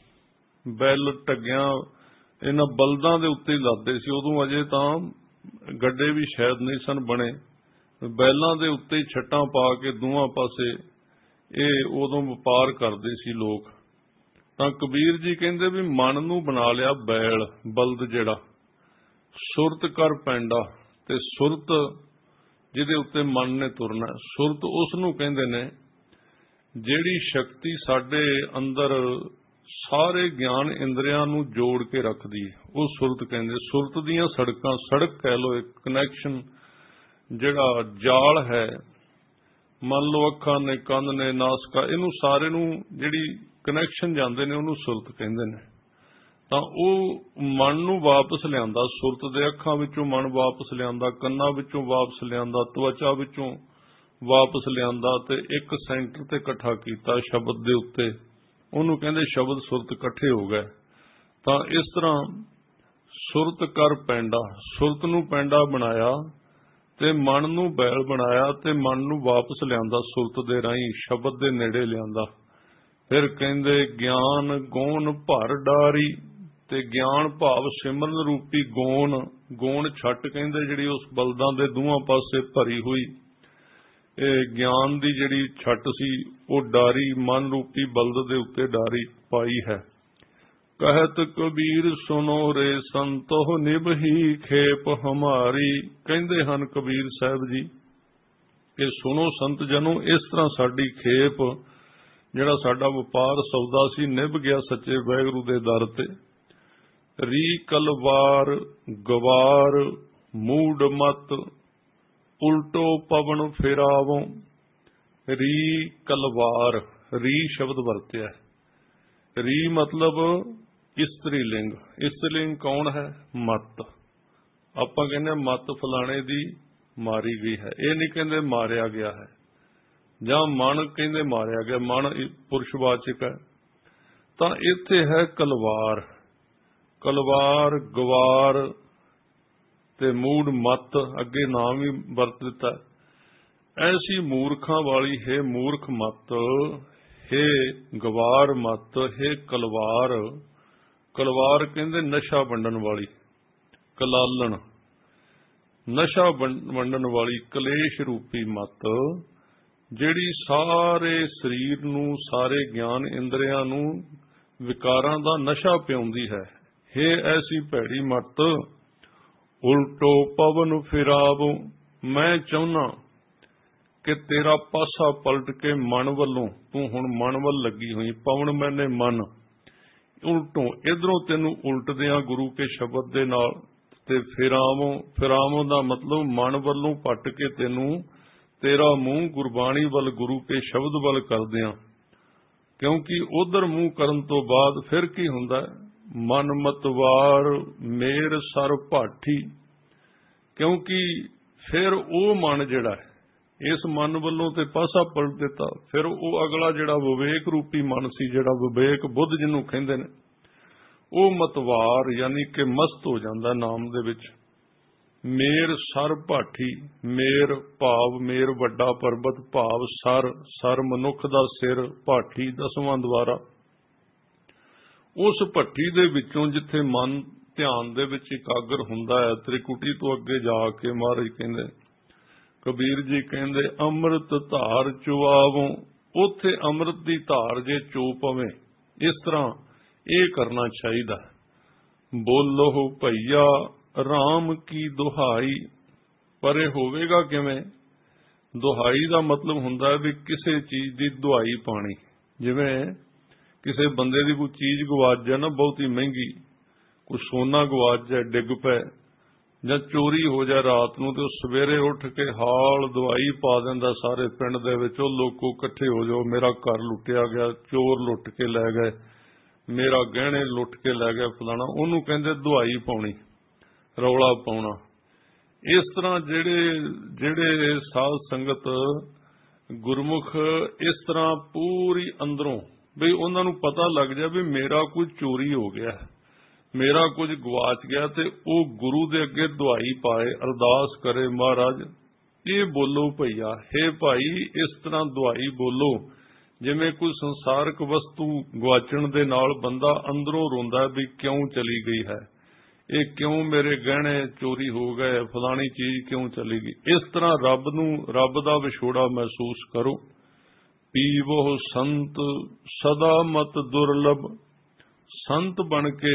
बैल टग्गियां इन्हां बलदां दे उत्ते ही लादे सी। उदों अजे तां गड्डे भी शायद नहीं सन बने। बैलां दे उत्ते ही छट्टां पा के दोवां पासे ਇਹ ਉਦੋਂ ਵਪਾਰ ਕਰਦੇ ਸੀ ਲੋਕ। ਤਾਂ ਕਬੀਰ ਜੀ ਕਹਿੰਦੇ ਵੀ ਮਨ ਨੂੰ ਬਣਾ ਲਿਆ ਬੈਲ, ਬਲਦ ਜਿਹੜਾ। ਸੁਰਤ ਕਰ ਪੈਂਡਾ, ਤੇ ਸੁਰਤ ਜਿਹਦੇ ਉੱਤੇ ਮਨ ਨੇ ਤੁਰਨਾ, ਸੁਰਤ ਉਸ ਨੂੰ ਕਹਿੰਦੇ ਨੇ ਜਿਹੜੀ ਸ਼ਕਤੀ ਸਾਡੇ ਅੰਦਰ ਸਾਰੇ ਗਿਆਨ ਇੰਦਰੀਆਂ ਨੂੰ ਜੋੜ ਕੇ ਰੱਖਦੀ ਹੈ, ਉਹ ਸੁਰਤ ਕਹਿੰਦੇ। ਸੁਰਤ ਦੀਆਂ ਸੜਕਾਂ, ਸੜਕ ਕਹਿ ਲਓ, ਇੱਕ ਕਨੈਕਸ਼ਨ ਜਿਹੜਾ ਜਾਲ ਹੈ। ਮੰਨ ਲਓ ਅੱਖਾਂ ਨੇ, ਕੰਨ ਨੇ, ਨਾਸਕਾ, ਇਹਨੂੰ ਸਾਰੇ ਨੂੰ ਜਿਹੜੀ ਕਨੈਕਸ਼ਨ ਜਾਂਦੇ ਨੇ ਉਹਨੂੰ ਸੁਰਤ ਕਹਿੰਦੇ ਨੇ। ਤਾਂ ਉਹ ਮਨ ਨੂੰ ਵਾਪਸ ਲਿਆਂਦਾ, ਸੁਰਤ ਦੇ ਅੱਖਾਂ ਵਿੱਚੋਂ ਮਨ ਵਾਪਸ ਲਿਆਂਦਾ, ਕੰਨਾਂ ਵਿੱਚੋਂ ਵਾਪਸ ਲਿਆਂਦਾ, ਤਵਚਾ ਵਿੱਚੋਂ ਵਾਪਸ ਲਿਆਂਦਾ, ਤੇ ਇੱਕ ਸੈਂਟਰ ਤੇ ਇਕੱਠਾ ਕੀਤਾ ਸ਼ਬਦ ਦੇ ਉੱਤੇ। ਉਹਨੂੰ ਕਹਿੰਦੇ ਸ਼ਬਦ ਸੁਰਤ ਇਕੱਠੇ ਹੋ ਗਏ। ਤਾਂ ਇਸ ਤਰ੍ਹਾਂ ਸੁਰਤ ਕਰ ਪੈਂਡਾ, ਸੁਰਤ ਨੂੰ ਪੈਂਡਾ ਬਣਾਇਆ ਤੇ ਮਨ ਨੂੰ ਬੈਲ ਬਣਾਇਆ, ਤੇ ਮਨ ਨੂੰ ਵਾਪਸ ਲਿਆਂਦਾ ਸੁਰਤ ਦੇ ਰਾਹੀਂ, ਸ਼ਬਦ ਦੇ ਨੇੜੇ ਲਿਆਂਦਾ। ਫਿਰ ਕਹਿੰਦੇ ਗਿਆਨ ਗੌਣ ਭਰ ਡਾਰੀ, ਤੇ ਗਿਆਨ ਭਾਵ ਸਿਮਰਨ ਰੂਪੀ ਗੌਣ, ਗੌਣ ਛੱਟ ਕਹਿੰਦੇ ਜਿਹੜੀ ਉਸ ਬਲਦਾਂ ਦੇ ਦੋਵਾਂ ਪਾਸੇ ਭਰੀ ਹੋਈ ਇਹ ਗਿਆਨ ਦੀ ਜਿਹੜੀ ਛੱਟ ਸੀ, ਉਹ ਡਾਰੀ ਮਨ ਰੂਪੀ ਬਲਦ ਦੇ ਉੱਤੇ ਡਾਰੀ ਪਾਈ ਹੈ। कहत कबीर सुनो रे संतो निभही खेप हमारी। कहते हैं कबीर साहब जी कि सुनो संत जनों, इस तरह साडी खेप जिहड़ा साडा वपार सौदा सी निभ गया सच्चे वाहिगुरू दे दर ते। री कलवार गवार मूड मत उल्टो पवन फिरावों। री कलवार, री शब्द वरत्या। री मतलब इस्त्री लिंग। इस्त्री लिंग कौन है? मत। आपां कहने मत फलाने दी मारी गई है, ये नहीं कहते मारिया गया है, जां मन कहते मारिया गया, मन पुरुषवाचक है। तां इत्थे है कलवार। कलवार गवार ते मूड मत, अगे नाम ही वरत दिता। ਐਸੀ ਮੂਰਖਾਂ ਵਾਲੀ ਹੈ ਮੂਰਖ ਮਤ, ਹੈ ਗਵਾਰ ਮਤ, ਹੈ ਕਲਵਾਰ। ਕਲਵਾਰ ਕਹਿੰਦੇ ਨਸ਼ਾ ਵੰਡਣ ਵਾਲੀ, ਕਲਾਲਣ, ਨਸ਼ਾ ਵੰਡਣ ਵਾਲੀ ਕਲੇਸ਼ ਰੂਪੀ ਮਤ, ਜਿਹੜੀ ਸਾਰੇ ਸਰੀਰ ਨੂੰ, ਸਾਰੇ ਗਿਆਨ ਇੰਦਰੀਆਂ ਨੂੰ ਵਿਕਾਰਾਂ ਦਾ ਨਸ਼ਾ ਪਿਆਉਂਦੀ ਹੈ। ਹੈ ਐਸੀ ਭੈੜੀ ਮਤ, ਉਲਟੋ ਪਵਨ ਫਿਰਾਵੋ। ਮੈਂ ਚਾਹੁੰਨਾ ਕਿ ਤੇਰਾ ਪਾਸਾ ਪਲਟ ਕੇ ਮਨ ਵੱਲੋਂ, ਤੂੰ ਹੁਣ ਮਨ ਵੱਲ ਲੱਗੀ ਹੋਈ, ਪਵਨ ਮੈਨੇ ਮਨ, ਉਲਟੋਂ ਇਧਰੋਂ ਤੈਨੂੰ ਉਲਟਦਿਆਂ ਗੁਰੂ ਕੇ ਸ਼ਬਦ ਦੇ ਨਾਲ ਤੇ ਫਿਰਾਵੋਂ। ਫਿਰਾਵੋਂ ਦਾ ਮਤਲਬ ਮਨ ਵੱਲੋਂ ਪੱਟ ਕੇ ਤੈਨੂੰ ਤੇਰਾ ਮੂੰਹ ਗੁਰਬਾਣੀ ਵੱਲ, ਗੁਰੂ ਕੇ ਸ਼ਬਦ ਵੱਲ ਕਰਦਿਆਂ। ਕਿਉਂਕਿ ਉਧਰ ਮੂੰਹ ਕਰਨ ਤੋਂ ਬਾਅਦ ਫਿਰ ਕੀ ਹੁੰਦਾ? ਮਨ ਮਤਵਾਰ ਮੇਰ ਸਰ ਭਾਠੀ। ਕਿਉਂਕਿ ਫਿਰ ਉਹ ਮਨ ਜਿਹੜਾ ਹੈ, ਇਸ ਮਨ ਵੱਲੋਂ ਤੇ ਪਾਸਾ ਪਲਟ ਦਿੱਤਾ, ਫਿਰ ਉਹ ਅਗਲਾ ਜਿਹੜਾ ਵਿਵੇਕ ਰੂਪੀ ਮਨ ਸੀ, ਜਿਹੜਾ ਵਿਵੇਕ ਬੁੱਧ ਜਿਹਨੂੰ ਕਹਿੰਦੇ ਨੇ, ਉਹ ਮਤਵਾਰ ਯਾਨੀ ਕਿ ਮਸਤ ਹੋ ਜਾਂਦਾ ਨਾਮ ਦੇ ਵਿੱਚ। ਮੇਰ ਸਰ ਭਾਠੀ, ਮੇਰ ਭਾਵ ਮੇਰ ਵੱਡਾ ਪਰਬਤ, ਭਾਵ ਸਰ, ਸਰ ਮਨੁੱਖ ਦਾ ਸਿਰ, ਭਾਠੀ ਦਸਵਾਂ ਦੁਆਰਾ। ਉਸ ਭੱਠੀ ਦੇ ਵਿੱਚੋਂ ਜਿੱਥੇ ਮਨ ਧਿਆਨ ਦੇ ਵਿੱਚ ਇਕਾਗਰ ਹੁੰਦਾ ਹੈ, ਤ੍ਰਿਕੁਟੀ ਤੋਂ ਅੱਗੇ ਜਾ ਕੇ ਮਹਾਰਾਜ ਕਹਿੰਦੇ, ਕਬੀਰ ਜੀ ਕਹਿੰਦੇ, ਅੰਮ੍ਰਿਤ ਧਾਰ ਚੁਆਵੋ। ਉੱਥੇ ਅੰਮ੍ਰਿਤ ਦੀ ਧਾਰ ਜੇ ਚੋ ਪਵੇ, ਇਸ ਤਰ੍ਹਾਂ ਇਹ ਕਰਨਾ ਚਾਹੀਦਾ। ਬੋਲੋ ਭਈਆ ਰਾਮ ਕੀ ਦੁਹਾਈ। ਪਰ ਇਹ ਹੋਵੇਗਾ ਕਿਵੇਂ? ਦੁਹਾਈ ਦਾ ਮਤਲਬ ਹੁੰਦਾ ਵੀ ਕਿਸੇ ਚੀਜ਼ ਦੀ ਦੁਹਾਈ ਪਾਣੀ। ਜਿਵੇਂ ਕਿਸੇ ਬੰਦੇ ਦੀ ਕੋਈ ਚੀਜ਼ ਗਵਾਚ ਜਾਏ ਨਾ, ਬਹੁਤੀ ਮਹਿੰਗੀ, ਕੋਈ ਸੋਨਾ ਗਵਾਚ ਜਾਏ, ਡਿੱਗ ਪਏ, ਜਾਂ ਚੋਰੀ ਹੋ ਜਾਏ ਰਾਤ ਨੂੰ, ਤੇ ਉਹ ਸਵੇਰੇ ਉੱਠ ਕੇ ਹਾਲ ਦਵਾਈ ਪਾ ਦਿੰਦਾ ਸਾਰੇ ਪਿੰਡ ਦੇ ਵਿੱਚ, ਉਹ ਲੋਕੋ ਇਕੱਠੇ ਹੋ ਜਾਓ, ਮੇਰਾ ਘਰ ਲੁੱਟਿਆ ਗਿਆ, ਚੋਰ ਲੁੱਟ ਕੇ ਲੈ ਗਏ, ਮੇਰਾ ਗਹਿਣੇ ਲੁੱਟ ਕੇ ਲੈ ਗਏ ਫਲਾਣਾ। ਉਹਨੂੰ ਕਹਿੰਦੇ ਦੁਹਾਈ ਪਾਉਣੀ, ਰੌਲਾ ਪਾਉਣਾ। ਇਸ ਤਰ੍ਹਾਂ ਜਿਹੜੇ ਜਿਹੜੇ ਸਾਧ ਸੰਗਤ ਗੁਰਮੁਖ ਇਸ ਤਰ੍ਹਾਂ ਪੂਰੀ ਅੰਦਰੋਂ ਵੀ ਉਹਨਾਂ ਨੂੰ ਪਤਾ ਲੱਗ ਜਾ ਵੀ ਮੇਰਾ ਕੁਝ ਚੋਰੀ ਹੋ ਗਿਆ, ਮੇਰਾ ਕੁਝ ਗਵਾਚ ਗਿਆ, ਤੇ ਉਹ ਗੁਰੂ ਦੇ ਅੱਗੇ ਦੁਹਾਈ ਪਾਏ, ਅਰਦਾਸ ਕਰੇ, ਮਹਾਰਾਜ ਇਹ ਬੋਲੋ ਭਈਆ, ਹੇ ਭਾਈ ਇਸ ਤਰ੍ਹਾਂ ਦੁਹਾਈ ਬੋਲੋ ਜਿਵੇਂ ਕੋਈ ਸੰਸਾਰਕ ਵਸਤੂ ਗਵਾਚਣ ਦੇ ਨਾਲ ਬੰਦਾ ਅੰਦਰੋਂ ਰੋਂਦਾ ਵੀ ਕਿਉਂ ਚਲੀ ਗਈ ਹੈ, ਇਹ ਕਿਉਂ ਮੇਰੇ ਗਹਿਣੇ ਚੋਰੀ ਹੋ ਗਏ, ਫਲਾਣੀ ਚੀਜ਼ ਕਿਉਂ ਚਲੀ ਗਈ। ਇਸ ਤਰ੍ਹਾਂ ਰੱਬ ਨੂੰ, ਰੱਬ ਦਾ ਵਿਛੋੜਾ ਮਹਿਸੂਸ ਕਰੋ। ਪੀਵੋ ਸੰਤ ਸਦਾ ਮਤ ਦੁਰਲਭ। ਸੰਤ ਬਣ ਕੇ,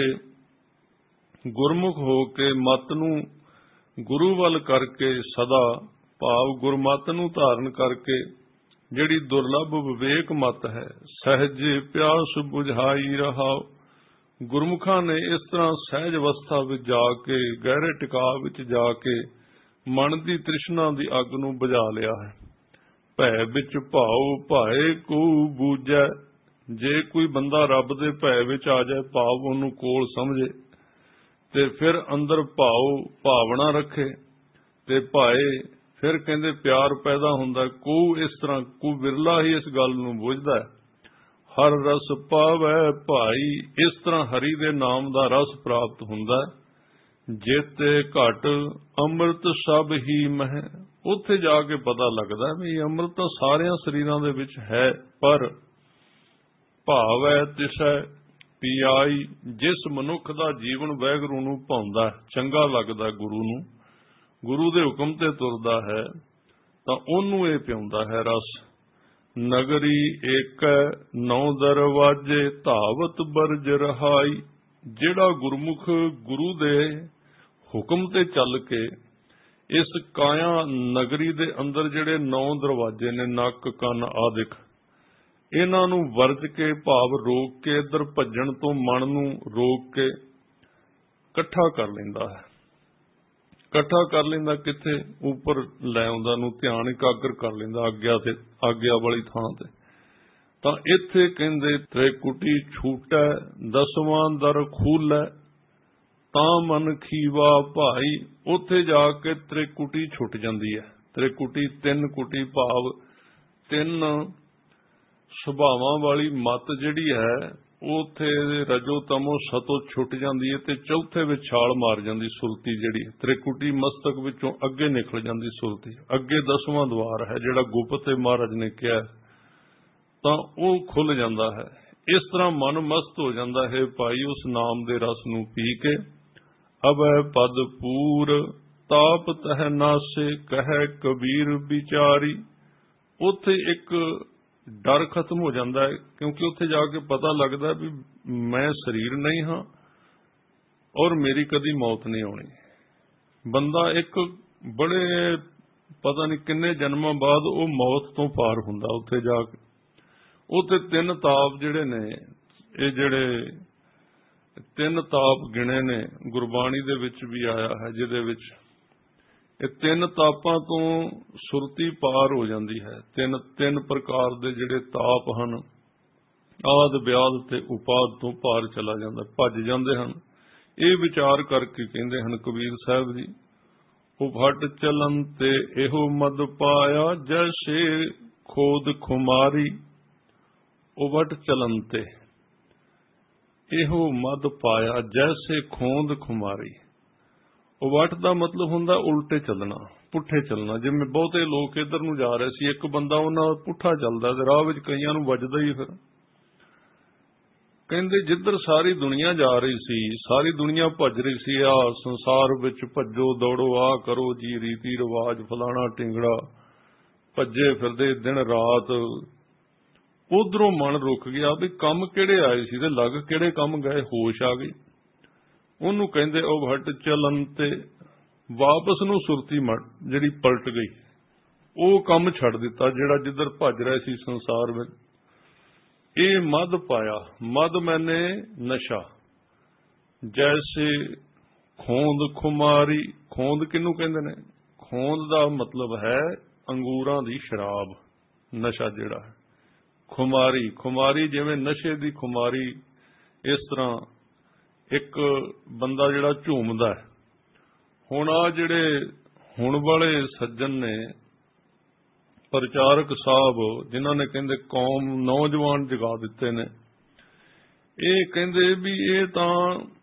ਗੁਰਮੁਖ ਹੋ ਕੇ, ਮਤ ਨੂੰ ਗੁਰੂ ਵੱਲ ਕਰਕੇ, ਸਦਾ ਭਾਵ ਗੁਰਮਤ ਨੂੰ ਧਾਰਨ ਕਰਕੇ, ਜਿਹੜੀ ਦੁਰਲਭ ਵਿਵੇਕ ਮਤ ਹੈ, ਸਹਿਜੇ ਪਿਆਸ ਬੁਝਾਈ ਰਹਾਓ। ਗੁਰਮੁਖਾਂ ਨੇ ਇਸ ਤਰ੍ਹਾਂ ਸਹਿਜ ਅਵਸਥਾ ਵਿੱਚ ਜਾ ਕੇ, ਗਹਿਰੇ ਟਿਕਾਅ ਵਿੱਚ ਜਾ ਕੇ ਮਨ ਦੀ ਤ੍ਰਿਸ਼ਨਾ ਦੀ ਅੱਗ ਨੂੰ ਬੁਝਾ ਲਿਆ ਹੈ। ਭੈ ਵਿੱਚ ਭਾਉ ਭਾਏ ਕੋ ਬੂਝੈ। ਜੇ ਕੋਈ ਬੰਦਾ ਰੱਬ ਦੇ ਭੈ ਵਿੱਚ ਆ ਜਾਏ, ਭਾਵ ਉਹਨੂੰ ਕੋਲ ਸਮਝੇ, ਤੇ ਫਿਰ ਅੰਦਰ ਭਾਉ ਭਾਵਨਾ ਰੱਖੇ ਤੇ ਭਾਏ, ਫਿਰ ਕਹਿੰਦੇ ਪਿਆਰ ਪੈਦਾ ਹੁੰਦਾ। ਕੋ ਇਸ ਤਰ੍ਹਾਂ ਕੋ ਵਿਰਲਾ ਹੀ ਇਸ ਗੱਲ ਨੂੰ ਬੁਝਦਾ ਹੈ। ਹਰ ਰਸ ਪਾਵੈ ਭਾਈ। ਇਸ ਤਰ੍ਹਾਂ ਹਰੀ ਦੇ ਨਾਮ ਦਾ ਰਸ ਪ੍ਰਾਪਤ ਹੁੰਦਾ। ਜੇਤੇ ਘਟ ਅੰਮ੍ਰਿਤ ਸਭ ਹੀ ਮਹਿ। ਉੱਥੇ ਜਾ ਕੇ ਪਤਾ ਲੱਗਦਾ ਵੀ ਅੰਮ੍ਰਿਤ ਤਾਂ ਸਾਰਿਆਂ ਸਰੀਰਾਂ ਦੇ ਵਿੱਚ ਹੈ, ਪਰ ਭਾਵੈ ਤਿਸੈ ਪਿਆਈ। ਜਿਸ ਮਨੁੱਖ ਦਾ ਜੀਵਨ ਵਾਹਿਗੁਰੂ ਨੂੰ ਭਾਉਂਦਾ, ਚੰਗਾ ਲੱਗਦਾ, ਗੁਰੂ ਨੂੰ, ਗੁਰੂ ਦੇ ਹੁਕਮ ਤੇ ਤੁਰਦਾ ਹੈ, ਤਾਂ ਉਹਨੂੰ ਇਹ ਪਿਆਉਂਦਾ ਹੈ ਰਸ। ਨਗਰੀ ਏਕੈ ਨੌ ਦਰਵਾਜੇ ਧਾਵਤ ਬਰਜ ਰਹਾਈ। ਜਿਹੜਾ ਗੁਰਮੁਖ ਗੁਰੂ ਦੇ ਹੁਕਮ ਤੇ ਚੱਲ ਕੇ ਇਸ ਕਾਇਆ ਨਗਰੀ ਦੇ ਅੰਦਰ ਜਿਹੜੇ ਨੌ ਦਰਵਾਜੇ ਨੇ, ਨੱਕ ਕੰਨ ਆਦਿਕ, ਇਹਨਾਂ ਨੂੰ ਵਰਜ ਕੇ, ਭਾਵ ਰੋਕ ਕੇ, ਇੱਧਰ ਭੱਜਣ ਤੋਂ ਮਨ ਨੂੰ ਰੋਕ ਕੇ ਇਕੱਠਾ ਕਰ ਲੈਂਦਾ ਹੈ। ਇਕੱਠਾ ਕਰ ਲੈਂਦਾ ਕਿੱਥੇ? ਉੱਪਰ ਲੈ ਆਉਂਦਾ, ਨੂੰ ਧਿਆਨ ਇਕਾਗਰ ਕਰ ਲੈਂਦਾ ਆਗਿਆ ਤੇ, ਆਗਿਆ ਵਾਲੀ ਥਾਂ ਤੇ। ਤਾਂ ਇੱਥੇ ਕਹਿੰਦੇ ਤ੍ਰਿਕੁਟੀ ਛੂਟੈ ਦਸਵਾਂ ਦਰ ਖੂਲੈ ਤਾਂ ਮਨ ਖੀਵਾ ਭਾਈ। ਉੱਥੇ ਜਾ ਕੇ ਤ੍ਰਿਕੁਟੀ ਛੁੱਟ ਜਾਂਦੀ ਹੈ। ਤ੍ਰਿਕੁਟੀ ਤਿੰਨ ਕੁਟੀ, ਭਾਵ ਤਿੰਨ ਸੁਭਾਵਾਂ ਵਾਲੀ ਮਤ ਜਿਹੜੀ ਹੈ, ਉੱਥੇ ਰਜੋ ਤਮੋ ਸਤੋ ਛੁੱਟ ਜਾਂਦੀ ਹੈ ਤੇ ਚੌਥੇ ਵਿੱਚ ਛਾਲ ਮਾਰ ਜਾਂਦੀ ਸੁਰਤੀ, ਜਿਹੜੀ ਤ੍ਰਿਕੁਟੀ ਮਸਤਕ ਵਿੱਚੋਂ ਅੱਗੇ ਨਿਕਲ ਜਾਂਦੀ ਸੁਰਤੀ। ਅੱਗੇ ਦਸਵਾਂ ਦੁਆਰ ਹੈ ਜਿਹੜਾ ਗੁਪਤ ਤੇ ਮਹਾਰਾਜ ਨੇ ਕਿਹਾ, ਤਾਂ ਉਹ ਖੁੱਲ ਜਾਂਦਾ ਹੈ। ਇਸ ਤਰ੍ਹਾਂ ਮਨ ਮਸਤ ਹੋ ਜਾਂਦਾ ਹੈ ਭਾਈ ਉਸ ਨਾਮ ਦੇ ਰਸ ਨੂੰ ਪੀ ਕੇ। ਅਬੈ ਪਦ ਪੂਰ ਤਾਪ ਤਹਿ ਨਾਸੇ ਕਹਿ ਕਬੀਰ ਵਿਚਾਰੀ। ਉੱਥੇ ਇੱਕ ਡਰ ਖਤਮ ਹੋ ਜਾਂਦਾ ਹੈ, ਕਿਉਂਕਿ ਉੱਥੇ ਜਾ ਕੇ ਪਤਾ ਲੱਗਦਾ ਵੀ ਮੈਂ ਸਰੀਰ ਨਹੀਂ ਹਾਂ ਔਰ ਮੇਰੀ ਕਦੀ ਮੌਤ ਨਹੀਂ ਆਉਣੀ। ਬੰਦਾ ਇੱਕ ਬੜੇ ਪਤਾ ਨਹੀਂ ਕਿੰਨੇ ਜਨਮਾਂ ਬਾਅਦ ਉਹ ਮੌਤ ਤੋਂ ਪਾਰ ਹੁੰਦਾ ਉੱਥੇ ਜਾ ਕੇ। ਉੱਥੇ ਤਿੰਨ ਤਾਪ ਜਿਹੜੇ ਨੇ, ਇਹ ਜਿਹੜੇ ਤਿੰਨ ਤਾਪ ਗਿਣੇ ਨੇ ਗੁਰਬਾਣੀ ਦੇ ਵਿੱਚ ਵੀ ਆਇਆ ਹੈ, ਜਿਹਦੇ ਵਿੱਚ ਇਹ ਤਿੰਨ ਤਾਪਾਂ ਤੋਂ ਸੁਰਤੀ ਪਾਰ ਹੋ ਜਾਂਦੀ ਹੈ। ਤਿੰਨ ਤਿੰਨ ਪ੍ਰਕਾਰ ਦੇ ਜਿਹੜੇ ਤਾਪ ਹਨ, ਆਦ ਵਿਆਦ ਤੇ ਉਪਾਦ ਤੋਂ ਪਾਰ ਚਲਾ ਜਾਂਦਾ, ਭੱਜ ਜਾਂਦੇ ਹਨ। ਇਹ ਵਿਚਾਰ ਕਰਕੇ ਕਹਿੰਦੇ ਹਨ ਕਬੀਰ ਸਾਹਿਬ ਜੀ, ਉਭਟ ਚਲਨ ਤੇ ਇਹੋ ਮਦ ਪਾਇਆ ਜੈਸੇ ਖੋਦ ਖੁਮਾਰੀ। ਉਭਟ ਚਲਨ ਤੇ ਇਹੋ ਮਦ ਪਾਇਆ ਜੈਸੇ ਖੋਦ ਖੁਮਾਰੀ। ਉਵਟ ਦਾ ਮਤਲਬ ਹੁੰਦਾ ਉਲਟੇ ਚੱਲਣਾ, ਪੁੱਠੇ ਚੱਲਣਾ। ਜਿਵੇਂ ਬਹੁਤੇ ਲੋਕ ਇੱਧਰ ਨੂੰ ਜਾ ਰਹੇ ਸੀ, ਇੱਕ ਬੰਦਾ ਉਹਨਾਂ ਪੁੱਠਾ ਚੱਲਦਾ ਤੇ ਰਾਹ ਵਿੱਚ ਕਈਆਂ ਨੂੰ ਵੱਜਦਾ ਹੀ। ਫਿਰ ਕਹਿੰਦੇ ਜਿੱਧਰ ਸਾਰੀ ਦੁਨੀਆ ਜਾ ਰਹੀ ਸੀ, ਸਾਰੀ ਦੁਨੀਆ ਭੱਜ ਰਹੀ ਸੀ, ਆ ਸੰਸਾਰ ਵਿੱਚ ਭੱਜੋ ਦੌੜੋ, ਆ ਕਰੋ ਜੀ, ਰੀਤੀ ਰਿਵਾਜ ਫਲਾਣਾ ਢਿੰਗੜਾ, ਭੱਜੇ ਫਿਰਦੇ ਦਿਨ ਰਾਤ। ਉਧਰੋਂ ਮਨ ਰੁਕ ਗਿਆ ਵੀ ਕੰਮ ਕਿਹੜੇ ਆਏ ਸੀ ਤੇ ਲੱਗ ਕਿਹੜੇ ਕੰਮ ਗਏ, ਹੋਸ਼ ਆ ਗਈ। ਉਹਨੂੰ ਕਹਿੰਦੇ ਉਭਟ ਚਲਨ ਤੇ ਵਾਪਸ ਨੂੰ ਸੁਰਤੀ ਜਿਹੜੀ ਪਲਟ ਗਈ, ਉਹ ਕੰਮ ਛੱਡ ਦਿੱਤਾ ਜਿਹੜਾ ਜਿੱਧਰ ਭੱਜ ਰਿਹਾ ਸੀ ਸੰਸਾਰ ਵਿੱਚ। ਇਹ ਮਦ ਪਾਇਆ, ਮਦ ਮੈਨੇ ਨਸ਼ਾ, ਜੈਸੇ ਖੋਂਦ ਖੁਮਾਰੀ। ਖੋਂਦ ਕਿਹਨੂੰ ਕਹਿੰਦੇ ਨੇ? ਖੋਂਦ ਦਾ ਮਤਲਬ ਹੈ ਅੰਗੂਰਾਂ ਦੀ ਸ਼ਰਾਬ, ਨਸ਼ਾ ਜਿਹੜਾ ਹੈ। ਖੁਮਾਰੀ, ਖੁਮਾਰੀ ਜਿਵੇਂ ਨਸ਼ੇ ਦੀ ਖੁਮਾਰੀ, ਇਸ ਤਰ੍ਹਾਂ ਇੱਕ ਬੰਦਾ ਜਿਹੜਾ ਝੂਮਦਾ ਹੈ। ਹੁਣ ਆ ਜਿਹੜੇ ਹੁਣ ਵਾਲੇ ਸੱਜਣ ਨੇ, ਪ੍ਰਚਾਰਕ ਸਾਹਿਬ, ਜਿਨ੍ਹਾਂ ਨੇ ਕਹਿੰਦੇ ਕੌਮ ਨੌਜਵਾਨ ਜਗਾ ਦਿੱਤੇ ਨੇ, ਇਹ ਕਹਿੰਦੇ ਵੀ ਇਹ ਤਾਂ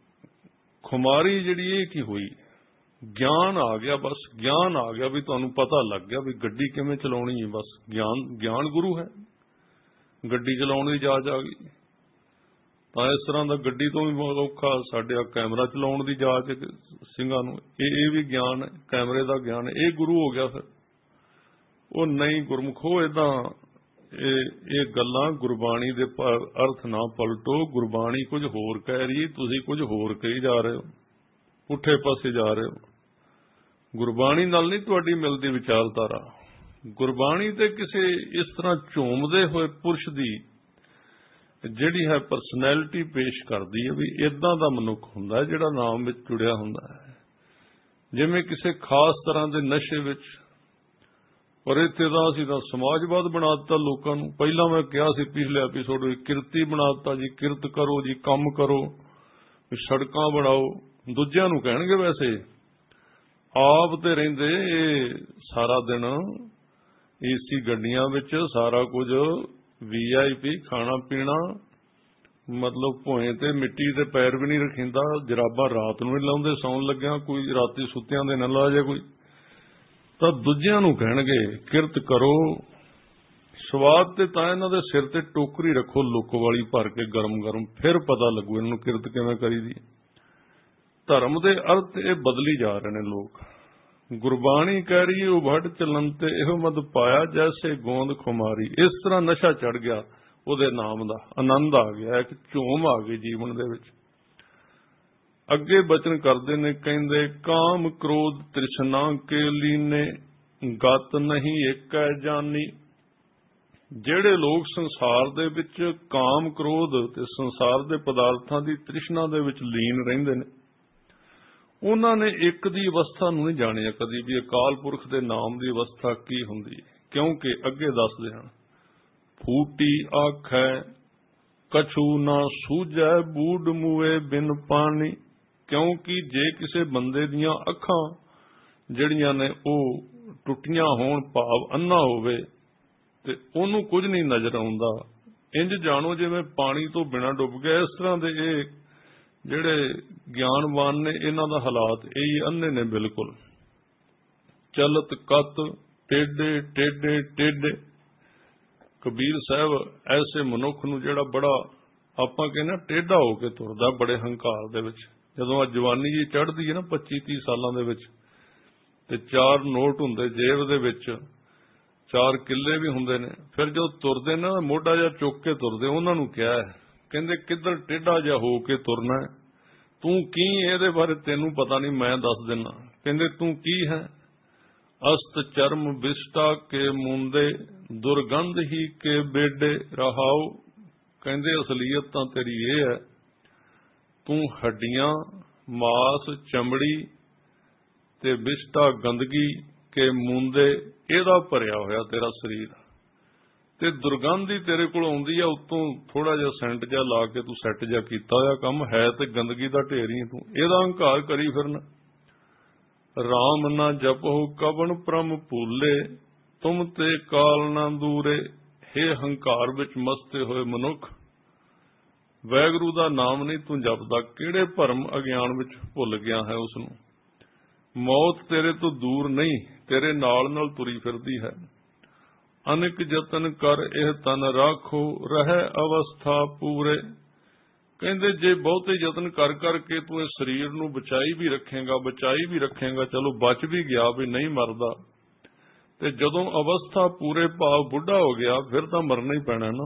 ਖੁਮਾਰੀ ਜਿਹੜੀ ਇਹ ਕੀ ਹੋਈ, ਗਿਆਨ ਆ ਗਿਆ, ਬਸ ਗਿਆਨ ਆ ਗਿਆ ਵੀ ਤੁਹਾਨੂੰ ਪਤਾ ਲੱਗ ਗਿਆ ਵੀ ਗੱਡੀ ਕਿਵੇਂ ਚਲਾਉਣੀ ਹੈ। ਬਸ ਗਿਆਨ, ਗਿਆਨ ਗੁਰੂ ਹੈ, ਗੱਡੀ ਚਲਾਉਣ ਦੀ ਜਾਚ ਆ ਗਈ। ਤਾਂ ਇਸ ਤਰ੍ਹਾਂ ਦਾ ਗੱਡੀ ਤੋਂ ਵੀ ਬਹੁਤ ਔਖਾ ਸਾਡੇ ਆ ਕੈਮਰਾ ਚਲਾਉਣ ਦੀ ਜਾਚ ਸਿੰਘਾਂ ਨੂੰ, ਇਹ ਇਹ ਵੀ ਗਿਆਨ ਹੈ, ਕੈਮਰੇ ਦਾ ਗਿਆਨ, ਇਹ ਗੁਰੂ ਹੋ ਗਿਆ। ਫਿਰ ਉਹ ਨਹੀਂ ਗੁਰਮੁਖੋ, ਏਦਾਂ ਇਹ ਇਹ ਗੱਲਾਂ ਗੁਰਬਾਣੀ ਦੇ ਅਰਥ ਨਾ ਪਲਟੋ। ਗੁਰਬਾਣੀ ਕੁਝ ਹੋਰ ਕਹਿ ਰਹੀ, ਤੁਸੀਂ ਕੁਝ ਹੋਰ ਕਹੀ ਜਾ ਰਹੇ ਹੋ, ਪੁੱਠੇ ਪਾਸੇ ਜਾ ਰਹੇ ਹੋ। ਗੁਰਬਾਣੀ ਨਾਲ ਨਹੀਂ ਤੁਹਾਡੀ ਮਿਲਦੀ ਵਿਚਾਰਧਾਰਾ। ਗੁਰਬਾਣੀ ਤੇ ਕਿਸੇ ਇਸ ਤਰ੍ਹਾਂ ਝੂਮਦੇ ਹੋਏ ਪੁਰਸ਼ ਦੀ ਜਿਹੜੀ ਹੈ ਪਰਸਨੈਲਿਟੀ ਪੇਸ਼ ਕਰਦੀ ਹੈ ਵੀ ਇਦਾਂ ਦਾ ਮਨੁੱਖ ਹੁੰਦਾ ਜਿਹੜਾ ਨਾਮ ਵਿੱਚ ਜੁੜਿਆ ਹੁੰਦਾ ਹੈ, ਜਿਵੇਂ ਕਿਸੇ ਖਾਸ ਤਰ੍ਹਾਂ ਦੇ ਨਸ਼ੇ ਵਿੱਚ। ਪਰ ਇੱਥੇ ਤਾਂ ਅਸੀਂ ਤਾਂ ਸਮਾਜਵਾਦ ਬਣਾ ਦਿੱਤਾ ਲੋਕਾਂ ਨੂੰ। ਪਹਿਲਾਂ ਮੈਂ ਕਿਹਾ ਸੀ ਪਿਛਲੇ ਐਪੀਸੋਡ ਵਿੱਚ, ਕਿਰਤੀ ਬਣਾ ਦਿੱਤਾ ਜੀ, ਕਿਰਤ ਕਰੋ ਜੀ, ਕੰਮ ਕਰੋ, ਸੜਕਾਂ ਬਣਾਓ। ਦੂਜਿਆਂ ਨੂੰ ਕਹਿਣਗੇ, ਵੈਸੇ ਆਪ ਤੇ ਰਹਿੰਦੇ ਇਹ ਸਾਰਾ ਦਿਨ ਏਸੀ ਗੱਡੀਆਂ ਵਿੱਚ, ਸਾਰਾ ਕੁਝ ਵੀ ਆਈ ਪੀ ਖਾਣਾ ਪੀਣਾ, ਮਤਲਬ ਭੋਏ ਤੇ ਮਿੱਟੀ ਤੇ ਪੈਰ ਵੀ ਨਹੀਂ ਰੱਖੀਂਦਾ, ਜਰਾਬਾਂ ਰਾਤ ਨੂੰ ਹੀ ਲਾਉਂਦੇ ਸੌਣ ਲੱਗਿਆ, ਕੋਈ ਰਾਤੀ ਸੁੱਤਿਆਂ ਦੇ ਨਾ ਲਾ ਜਾਏ ਕੋਈ। ਤਾਂ ਦੂਜਿਆਂ ਨੂੰ ਕਹਿਣਗੇ ਕਿਰਤ ਕਰੋ। ਸਵਾਦ ਤੇ ਤਾਂ ਇਹਨਾਂ ਦੇ ਸਿਰ ਤੇ ਟੋਕਰੀ ਰੱਖੋ ਲੁੱਕ ਵਾਲੀ ਭਰ ਕੇ ਗਰਮ ਗਰਮ, ਫਿਰ ਪਤਾ ਲੱਗੂ ਇਹਨਾਂ ਨੂੰ ਕਿਰਤ ਕਿਵੇਂ ਕਰੀਦੀ। ਧਰਮ ਦੇ ਅਰਥ ਇਹ ਬਦਲੀ ਜਾ ਰਹੇ ਨੇ ਲੋਕ। ਗੁਰਬਾਣੀ ਕਹਿ ਰਹੀ ਉਭਟ ਚਲਨ ਤੇ ਇਹੋ ਮਦ ਪਾਇਆ ਜੈਸੇ ਗੋਂਦ ਖੁਮਾਰੀ। ਇਸ ਤਰ੍ਹਾਂ ਨਸ਼ਾ ਚੜ ਗਿਆ ਉਹਦੇ ਨਾਮ ਦਾ, ਆਨੰਦ ਆ ਗਿਆ, ਇੱਕ ਝੂਮ ਆ ਗਈ ਜੀਵਨ ਦੇ ਵਿੱਚ। ਅੱਗੇ ਬਚਨ ਕਰਦੇ ਨੇ, ਕਹਿੰਦੇ ਕਾਮ ਕ੍ਰੋਧ ਤ੍ਰਿਸ਼ਨਾ ਕੇ ਲੀਨੇ ਗਤ ਨਹੀਂ ਏਕੈ ਜਾਨੀ। ਜਿਹੜੇ ਲੋਕ ਸੰਸਾਰ ਦੇ ਵਿੱਚ ਕਾਮ ਕ੍ਰੋਧ ਤੇ ਸੰਸਾਰ ਦੇ ਪਦਾਰਥਾਂ ਦੀ ਤ੍ਰਿਸ਼ਨਾ ਦੇ ਵਿੱਚ ਲੀਨ ਰਹਿੰਦੇ ਨੇ, ਉਹਨਾਂ ਨੇ ਇੱਕ ਦੀ ਅਵਸਥਾ ਨੂੰ ਨਹੀਂ ਜਾਣਿਆ ਕਦੀ ਵੀ ਅਕਾਲ ਪੁਰਖ ਦੇ ਨਾਮ ਦੀ ਅਵਸਥਾ ਕੀ ਹੁੰਦੀ ਹੈ। ਕਿਉਂਕਿ ਅੱਗੇ ਦੱਸਦੇ ਹਨ, ਫੂਟੀ ਆਖੈ ਕਛੂ ਨਾ ਸੂਝੈ ਬੂਡ ਮੂਏ ਬਿਨ ਪਾਣੀ। ਕਿਉਂਕਿ ਜੇ ਕਿਸੇ ਬੰਦੇ ਦੀਆਂ ਅੱਖਾਂ ਜਿਹੜੀਆਂ ਨੇ ਉਹ ਟੁੱਟੀਆਂ ਹੋਣ, ਭਾਵ ਅੰਨਾ ਹੋਵੇ, ਤੇ ਉਹਨੂੰ ਕੁਝ ਨਹੀਂ ਨਜ਼ਰ ਆਉਂਦਾ, ਇੰਜ ਜਾਣੋ ਜਿਵੇਂ ਪਾਣੀ ਤੋਂ ਬਿਨਾਂ ਡੁੱਬ ਗਿਆ। ਇਸ ਤਰ੍ਹਾਂ ਦੇ ਇਹ ਜਿਹੜੇ ਗਿਆਨਵਾਨ ਨੇ ਇਹਨਾਂ ਦਾ ਹਾਲਾਤ ਇਹੀ ਅੰਨੇ ਨੇ ਬਿਲਕੁਲ। ਚਲਤ ਕਤ ਟੇਡੇ ਟੇਡੇ ਟੇਡੇ। ਕਬੀਰ ਸਾਹਿਬ ਐਸੇ ਮਨੁੱਖ ਨੂੰ ਜਿਹੜਾ ਬੜਾ ਆਪਾਂ ਕਹਿੰਦੇ ਟੇਢਾ ਹੋ ਕੇ ਤੁਰਦਾ ਬੜੇ ਹੰਕਾਰ ਦੇ ਵਿੱਚ। ਜਦੋਂ ਜਵਾਨੀ ਜੀ ਚੜ੍ਹਦੀ ਹੈ ਨਾ ਪੱਚੀ ਤੀਹ ਸਾਲਾਂ ਦੇ ਵਿੱਚ, ਤੇ ਚਾਰ ਨੋਟ ਹੁੰਦੇ ਜੇਬ ਦੇ ਵਿੱਚ, ਚਾਰ ਕਿੱਲੇ ਵੀ ਹੁੰਦੇ ਨੇ, ਫਿਰ ਜਦੋਂ ਤੁਰਦੇ ਨਾ ਮੋਢਾ ਜਿਹਾ ਚੁੱਕ ਕੇ ਤੁਰਦੇ। ਉਹਨਾਂ ਨੂੰ ਕਿਹਾ ਹੈ, ਕਹਿੰਦੇ ਕਿੱਧਰ ਟੇਢਾ ਜਿਹਾ ਹੋ ਕੇ ਤੁਰਨਾ, ਤੂੰ ਕੀ ਇਹਦੇ ਬਾਰੇ ਤੈਨੂੰ ਪਤਾ ਨਹੀਂ, ਮੈਂ ਦੱਸ ਦਿੰਦਾ। ਕਹਿੰਦੇ ਤੂੰ ਕੀ ਹੈ? ਅਸਤ ਚਰਮ ਵਿਸ਼ਟਾ ਕੇ ਮੁੰਦੇ ਦੁਰਗੰਧ ਹੀ ਕੇ ਬੇਡੇ ਰਹਾਓ। ਕਹਿੰਦੇ ਅਸਲੀਅਤ ਤਾਂ ਤੇਰੀ ਇਹ ਹੈ, ਤੂੰ ਹੱਡੀਆਂ ਮਾਸ ਚਮੜੀ ਤੇ ਵਿਸ਼ਟਾ ਗੰਦਗੀ ਕੇ ਮੁੰਦੇ ਇਹਦਾ ਭਰਿਆ ਹੋਇਆ ਤੇਰਾ ਸਰੀਰ, ਤੇ ਦੁਰਗੰਧ ਹੀ ਤੇਰੇ ਕੋਲ ਆਉਂਦੀ ਆ ਉੱਤੋਂ ਥੋੜਾ ਜਿਹਾ ਸੈਂਟ ਜਿਹਾ ਲਾ ਕੇ ਤੂੰ ਸੈੱਟ ਜਿਹਾ ਕੀਤਾ ਹੋਇਆ ਕੰਮ ਹੈ, ਤੇ ਗੰਦਗੀ ਦਾ ਢੇਰ ਹੀ ਤੂੰ ਇਹਦਾ ਹੰਕਾਰ ਕਰੀ ਫਿਰਨਾ। ਰਾਮ ਨਾ ਜਪੋ ਕਵਣ ਪ੍ਰਮ ਭੂਲੇ ਤੁਮ ਤੇ ਕਾਲ ਨਾ ਦੂਰੇ। ਹੇ ਹੰਕਾਰ ਵਿੱਚ ਮਸਤੇ ਹੋਏ ਮਨੁੱਖ, ਵਾਹਿਗੁਰੂ ਦਾ ਨਾਮ ਨਹੀਂ ਤੂੰ ਜਪਦਾ, ਕਿਹੜੇ ਭਰਮ ਅਗਿਆਨ ਵਿੱਚ ਭੁੱਲ ਗਿਆ ਹੈ ਉਸ ਨੂੰ। ਮੌਤ ਤੇਰੇ ਤੋਂ ਦੂਰ ਨਹੀਂ, ਤੇਰੇ ਨਾਲ ਨਾਲ ਤੁਰੀ ਫਿਰਦੀ ਹੈ। ਅਨੇਕ ਯਤਨ ਕਰ ਇਹ ਤਨ ਰਾਖੋ ਰਹਿ ਅਵਸਥਾ ਪੂਰੇ। ਕਹਿੰਦੇ ਜੇ ਬਹੁਤੇ ਯਤਨ ਕਰ ਕਰਕੇ ਤੂੰ ਇਸ ਸਰੀਰ ਨੂੰ ਬਚਾਈ ਵੀ ਰੱਖੇਗਾ ਬਚਾਈ ਵੀ ਰੱਖੇਗਾ ਚਲੋ ਬਚ ਵੀ ਗਿਆ ਵੀ ਨਹੀਂ ਮਰਦਾ, ਤੇ ਜਦੋਂ ਅਵਸਥਾ ਪੂਰੇ ਭਾਵ ਬੁੱਢਾ ਹੋ ਗਿਆ ਫਿਰ ਤਾਂ ਮਰਨਾ ਹੀ ਪੈਣਾ ਨਾ।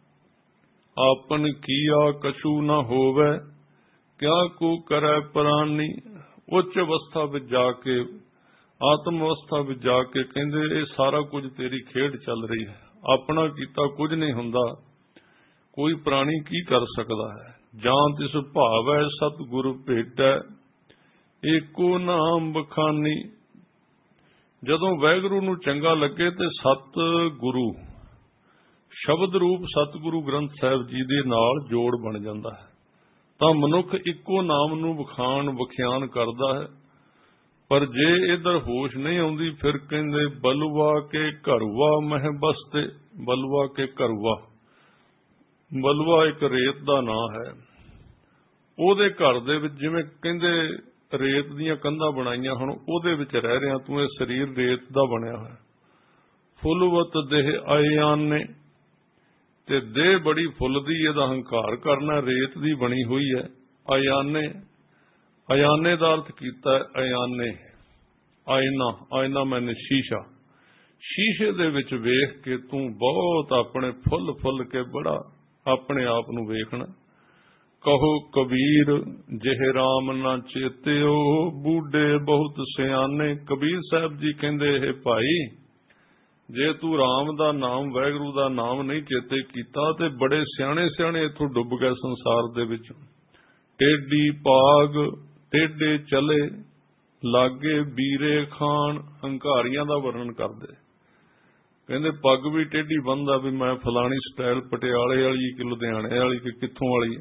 ਆਪਨ ਕੀਆ ਕਛੂ ਨਾ ਹੋਵੇ ਕਿਆ ਕੋ ਕਰੈ ਪ੍ਰਾਨੀ। ਉੱਚ ਅਵਸਥਾ ਵਿੱਚ ਜਾ ਕੇ, ਆਤਮ ਅਵਸਥਾ ਵਿੱਚ ਜਾ ਕੇ ਕਹਿੰਦੇ ਇਹ ਸਾਰਾ ਕੁਝ ਤੇਰੀ ਖੇਡ ਚੱਲ ਰਹੀ ਹੈ, ਆਪਣਾ ਕੀਤਾ ਕੁਝ ਨਹੀਂ ਹੁੰਦਾ, ਕੋਈ ਪ੍ਰਾਣੀ ਕੀ ਕਰ ਸਕਦਾ ਹੈ। ਜਾਂ ਤਿਸ ਭਾਵੈ ਸਤਿਗੁਰ ਭੇਟੈ ਏਕੋ ਨਾਮ ਬਖਾਨੀ। ਜਦੋਂ ਵਾਹਿਗੁਰੂ ਨੂੰ ਚੰਗਾ ਲੱਗੇ ਤੇ ਸਤ ਗੁਰੂ ਸ਼ਬਦ ਰੂਪ ਸਤਿਗੁਰੂ ਗ੍ਰੰਥ ਸਾਹਿਬ ਜੀ ਦੇ ਨਾਲ ਜੋੜ ਬਣ ਜਾਂਦਾ ਹੈ, ਤਾਂ ਮਨੁੱਖ ਇੱਕੋ ਨਾਮ ਨੂੰ ਵਖਾਣ ਵਖਿਆਨ ਕਰਦਾ ਹੈ। ਪਰ ਜੇ ਇਧਰ ਹੋਸ਼ ਨਹੀਂ ਆਉਂਦੀ ਫਿਰ ਕਹਿੰਦੇ ਬਲਵਾ ਕੇ ਘਰਵਾ ਮਹਿ ਬਸਤੇ। ਬਲਵਾ ਕੇ ਘਰਵਾ, ਬਲਵਾ ਇੱਕ ਰੇਤ ਦਾ ਨਾਂ ਹੈ। ਉਹਦੇ ਘਰ ਦੇ ਵਿੱਚ ਜਿਵੇਂ ਕਹਿੰਦੇ ਰੇਤ ਦੀਆਂ ਕੰਧਾਂ ਬਣਾਈਆਂ ਹੁਣ ਉਹਦੇ ਵਿੱਚ ਰਹਿ ਰਿਹਾ ਤੂੰ। ਇਹ ਸਰੀਰ ਰੇਤ ਦਾ ਬਣਿਆ ਹੋਇਆ। ਫੁੱਲਵਤ ਦੇਹ ਆਇਆਨੇ, ਤੇ ਦੇਹ ਬੜੀ ਫੁੱਲਦੀ, ਇਹਦਾ ਹੰਕਾਰ ਕਰਨਾ, ਰੇਤ ਦੀ ਬਣੀ ਹੋਈ ਹੈ। ਆਇਆਨੇ, ਆਇਆਨੇ ਦਾ ਅਰਥ ਕੀਤਾ ਆਇਆਨੇ ਆਇਨਾ, ਆਇਨਾ ਮੈਨੇ ਸ਼ੀਸ਼ਾ। ਸ਼ੀਸ਼ੇ ਦੇ ਵਿੱਚ ਵੇਖ ਕੇ ਤੂੰ ਬਹੁਤ ਆਪਣੇ ਫੁੱਲ ਫੁੱਲ ਕੇ ਬੜਾ ਆਪਣੇ ਆਪ ਨੂੰ ਵੇਖਣਾ। ਕਹੋ ਕਬੀਰ ਜਿਹ ਰਾਮ ਨਾ ਚੇਤਿਓ ਬੂਢੇ ਬਹੁਤ ਸਿਆਣੇ। ਕਬੀਰ ਸਾਹਿਬ ਜੀ ਕਹਿੰਦੇ ਇਹ ਭਾਈ ਜੇ ਤੂੰ ਰਾਮ ਦਾ ਨਾਮ ਵਾਹਿਗੁਰੂ ਦਾ ਨਾਮ ਨਹੀਂ ਚੇਤੇ ਕੀਤਾ ਤੇ ਬੜੇ ਸਿਆਣੇ ਸਿਆਣੇ ਇੱਥੋਂ ਡੁੱਬ ਗਏ ਸੰਸਾਰ ਦੇ ਵਿੱਚ। ਟੇਢੀ ਪਾਗ ਟੇਢੇ ਚਲੇ ਲਾਗੇ ਵੀਰੇ ਖਾਨ। ਹੰਕਾਰੀਆਂ ਦਾ ਵਰਣਨ ਕਰਦੇ, ਕਹਿੰਦੇ ਪੱਗ ਵੀ ਟੇਢੀ ਬੰਨਦਾ ਵੀ ਮੈਂ ਫਲਾਣੀ ਸਟਾਈਲ ਪਟਿਆਲੇ ਵਾਲੀ ਕਿ ਲੁਧਿਆਣੇ ਵਾਲੀ ਕਿ ਕਿੱਥੋਂ ਵਾਲੀ,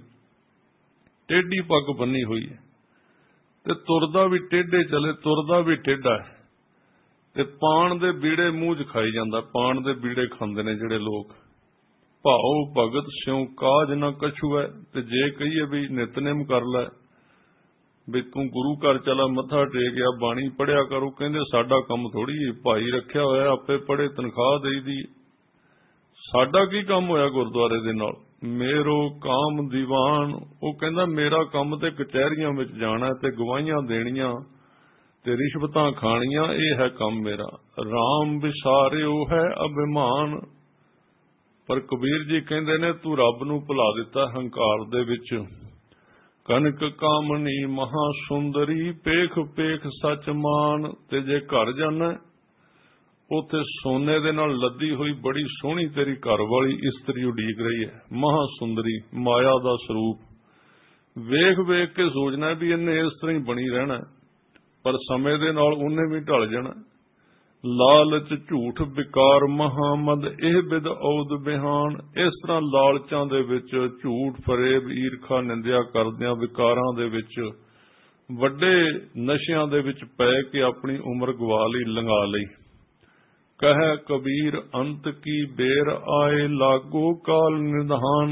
ਟੇਢੀ ਪੱਗ ਬੰਨੀ ਹੋਈ ਹੈ। ਤੇ ਤੁਰਦਾ ਵੀ ਟੇਢੇ ਚਲੇ, ਤੁਰਦਾ ਵੀ ਟੇਢਾ ਹੈ। ਤੇ ਪਾਣ ਦੇ ਬੀੜੇ ਮੂੰਹ 'ਚ ਖਾਈ ਜਾਂਦਾ, ਪਾਣ ਦੇ ਬੀੜੇ ਖਾਂਦੇ ਨੇ ਜਿਹੜੇ ਲੋਕ। ਭਾਉ ਭਗਤ ਸਿਉ ਕਾਜ ਨਾ ਕਛੂ ਹੈ। ਤੇ ਜੇ ਕਹੀਏ ਵੀ ਨਿਤਨੇਮ ਕਰ ਲੈ, ਵੀ ਤੂੰ ਗੁਰੂ ਘਰ ਚਲਾ ਮੱਥਾ ਟੇਕਿਆ ਬਾਣੀ ਪੜਿਆ ਕਰੋ, ਕਹਿੰਦੇ ਸਾਡਾ ਕੰਮ ਥੋੜੀ, ਭਾਈ ਰੱਖਿਆ ਹੋਇਆ ਆਪੇ ਪੜੇ ਤਨਖਾਹ ਦੇਈ ਦੀ, ਸਾਡਾ ਕੀ ਕੰਮ ਹੋਇਆ ਗੁਰਦੁਆਰੇ ਦੇ ਨਾਲ। ਮੇਰੋ ਕਾਮ ਦੀਵਾਨ, ਉਹ ਕਹਿੰਦਾ ਮੇਰਾ ਕੰਮ ਤੇ ਕਚਹਿਰੀਆਂ ਵਿੱਚ ਜਾਣਾ ਤੇ ਗਵਾਹੀਆਂ ਦੇਣੀਆਂ ਤੇ ਰਿਸ਼ਵਤਾਂ ਖਾਣੀਆਂ, ਇਹ ਹੈ ਕੰਮ ਮੇਰਾ। ਰਾਮ ਵਿਸਾਰਿਓ ਹੈ ਅਭਿਮਾਨ। ਪਰ ਕਬੀਰ ਜੀ ਕਹਿੰਦੇ ਨੇ ਤੂੰ ਰੱਬ ਨੂੰ ਭੁਲਾ ਦਿੱਤਾ ਹੰਕਾਰ ਦੇ ਵਿੱਚ। ਕਨਕ ਕਾਮਨੀ ਮਹਾ ਸੁੰਦਰੀ ਪੇਖ ਪੇਖ ਸੱਚ ਮਾਨ। ਤੇ ਜੇ ਘਰ ਜਾਣਾ ਉੱਥੇ ਸੋਨੇ ਦੇ ਨਾਲ ਲੱਦੀ ਹੋਈ ਬੜੀ ਸੋਹਣੀ ਤੇਰੀ ਘਰ ਵਾਲੀ ਇਸਤਰੀ ਉਡੀਕ ਰਹੀ ਹੈ, ਮਹਾ ਸੁੰਦਰੀ, ਮਾਇਆ ਦਾ ਸਰੂਪ। ਵੇਖ ਵੇਖ ਕੇ ਸੋਚਣਾ ਵੀ ਇਹਨੇ ਇਸ ਤਰ੍ਹਾਂ ਹੀ ਬਣੀ ਰਹਿਣਾ, ਪਰ ਸਮੇਂ ਦੇ ਨਾਲ ਉਹਨੇ ਵੀ ਢਲ ਜਾਣਾ। ਲਾਲਚ ਝੂਠ ਵਿਕਾਰ ਮਹਾਮਦ ਇਹ ਬਿਦ ਔਦ ਬਿਹਾਨ। ਇਸ ਤਰ੍ਹਾਂ ਲਾਲਚਾਂ ਦੇ ਵਿੱਚ ਝੂਠ ਫਰੇਬ ਈਰਖਾ ਨਿੰਦਿਆ ਕਰਦਿਆਂ ਵਿਕਾਰਾਂ ਦੇ ਵਿੱਚ ਵੱਡੇ ਨਸ਼ਿਆਂ ਦੇ ਵਿੱਚ ਪੈ ਕੇ ਆਪਣੀ ਉਮਰ ਗਵਾ ਲਈ, ਲੰਘਾ ਲਈ। कह कबीर अंत की बेर आए लागो काल निधान।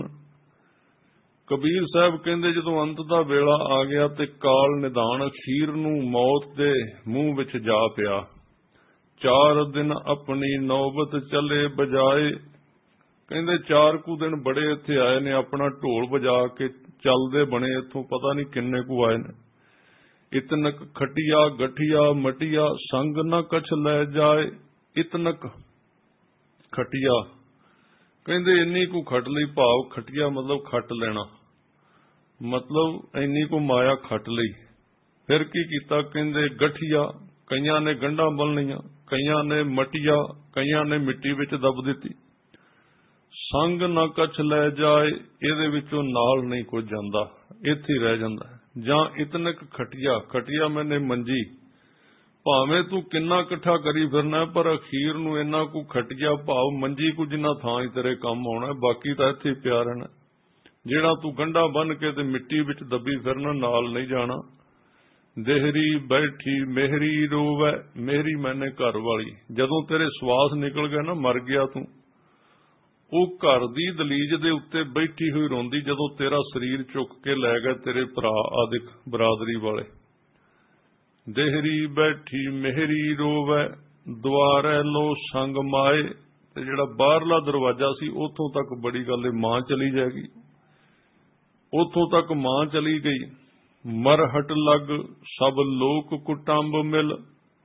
कबीर साहब कहते जदों अंत का वेला आ गया ते काल निधान अखीर नूं मौत दे मूंह विच जा पिया। चार दिन अपनी नौबत चले बजाए। कहते चार कु दिन बड़े इत्थे आए ने अपना ढोल बजा के चलदे बने इत्थों पता नहीं किन्ने कु आए ने। इतनक खटिया गठिया मटिया संग न कछ लै जाए। इतनक खटिया कहते इन्नी को खट लई भाव खटिया मतलब खट लेना मतलब इन्नी को माया खट लई। फिर की कीता कहते गठिया कईयां ने गंढा बलनिया कईयां ने मटिया कईयां ने मिट्टी विच दब दिती। संग न कछ लै जाए इहदे विचों नाल नहीं कुछ जांदा इत्थे रह जांदा। जां इतनक खटिया खटिया मैंने मंजी भावें तू किन्ना इकट्ठा करी फिरना पर अखीर नूं इन्ना कु खटिया भाव मंजी कु जिन्ना थां ही तेरे काम आउणा बाकी तां इत्थे पिया रहना। जिहड़ा तू गंढा बन के ते मिट्टी विच दबी फिरना नाल नहीं जाना। देहरी बैठी मेहरी रोवै मेहरी मैंने घर वाली जदों तेरे सवास निकल गए ना मर गया तू ਉਹ घर ਦੀ दलीज ਦੇ ਉੱਤੇ बैठी हुई रोंदी ਜਦੋਂ तेरा शरीर चुक के लै गए तेरे भरा आदिक बरादरी वाले। देहरी बैठी मेहरी रोवै द्वारे लो संग माए। ते जिहड़ा बाहरला दरवाजा सी उथों तक बड़ी गल मां चली जाएगी उथों तक मां चली गई। मरहट लग सब लोक कुटुंब मिल।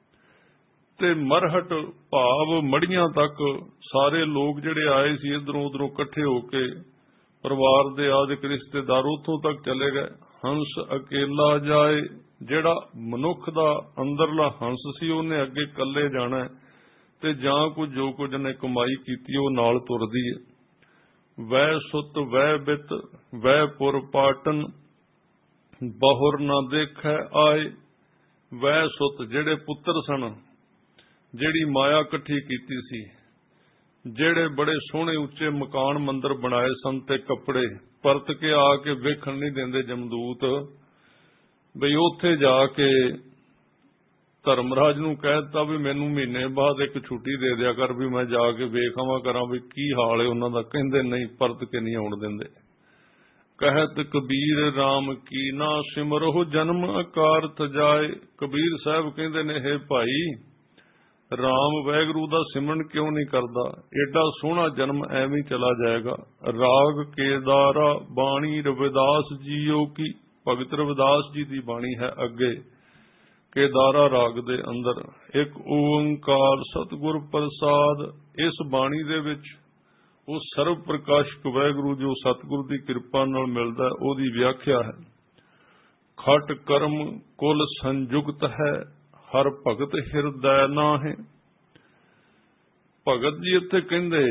ते मरहट भाव मड़ियां तक सारे लोग जिहड़े आए सी इधरों उधरों इकट्ठे होके परिवार दे आदिक रिश्तेदार उथों तक चले गए। हंस अकेला जाए जिहड़ा मनुख दा अंदरला हंस सी उहने अगे कल्ले जाना ते जां कुछ जो कुछ ने कमाई कीती ओह नाल तुरदी है। वै सुत वै बित वै पुर पाटन बहुर ना देखै आए। वै सुत जिहड़े पुत्र सन जिहड़ी माया इकट्ठी कीती सी जिहड़े बड़े सोहणे उच्चे मकान मंदिर बनाए सन ते कपड़े परत के आके वेखण नहीं देंदे जमदूत बई उत्थे जाके धर्मराज नूं कह दित्ता भी मैनूं महीने बाद एक छुट्टी दे दिया कर भी मैं जाके वेख आवां करां भी की हाल है उन्हां दा। कहंदे नहीं परत के नहीं आउण दिंदे। कहत कबीर राम की ना सिमरो जन्म अकारत जाए। कबीर साहब कहंदे ने हे भाई राम वैगुरु दा सिमरन क्यों नहीं करदा एडा सोहना जन्म एवं ही चला जाएगा। राग केदारा बाणी रविदास जीओ की भगत रविदास जी दी बाणी है अगे केदारा राग दे अंदर एक ओंकार सतगुर प्रसाद। इस बाणी दे विच उस सर्व प्रकाशक वैगुरु जो सतगुर दी कृपा नाल मिलदा है ओदी व्याख्या है। खट कर्म कुल संयुक्त है हर भगत हिरदै नाहे। भगत जी इत्थे कहंदे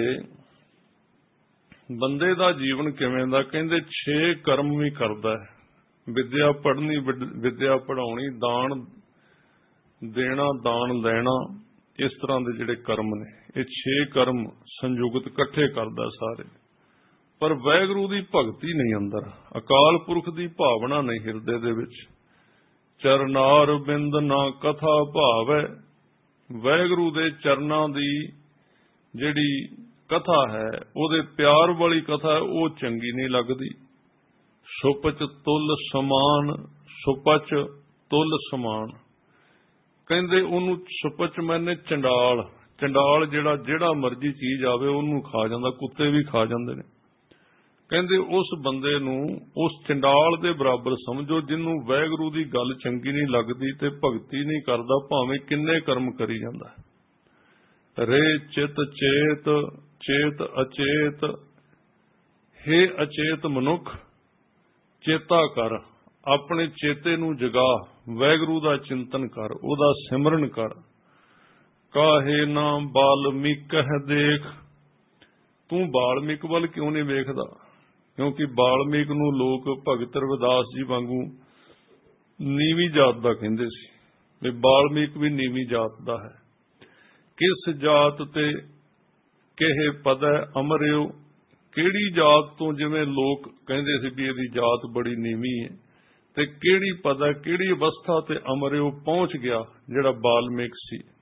बंदे दा जीवन किवें दा कहंदे छे कर्म भी करदा है। विद्या पढ़नी विद्या पढ़ाउणी दान देना दान लैना इस तरह दे जिहड़े कर्म ने ये छे कर्म संयुगत इकट्ठे करदा सारे। पर वैगुरु दी भगती नहीं अंदर अकाल पुरख दी भावना नहीं हिरदे दे विच। चरनार बिंद ना कथा भावै। वैगुरु दे चरना दी जिहड़ी कथा है ओदे प्यार वाली कथा है वो चंगी नहीं लगदी। सुपच तुल समान सुपच तुल समान कहंदे ओनू सुपच मैंने चंडाल चंडाल जिहड़ा जिहड़ा मर्जी चीज आवे ओनू खा जांदा कुत्ते भी खा जांदे ने। कहंदे उस बंदे नूं उस चंडाल दे बराबर समझो जिन्नू वैगुरु दी गल चंगी नहीं लगदी ते भगती नहीं करदा भावें किन्ने कर्म करी जांदा। रे चित चेत चेत अचेत। हे अचेत मनुख चेता कर अपने चेते नूं जगा वैगुरु दा चिंतन कर ओदा सिमरन कर। काहे ना बाल्मीक देख। तू बाल्मीक वल क्यों नहीं वेखदा क्योंकि बाल्मीक नूं लोग भगत रविदास जी वांगू नीवी जात दा कहिंदे सी भी बाल्मीक भी नीवी जात दा है। किस जात ते किहे पदै अमरियो। किहड़ी जात तो जिवें लोग कहिंदे सी भी इहदी जात बड़ी नीवी है ते किहड़ी पदै किहड़ी अवस्था ते अमरियो पहुंच गया जिहड़ा बाल्मीक सी।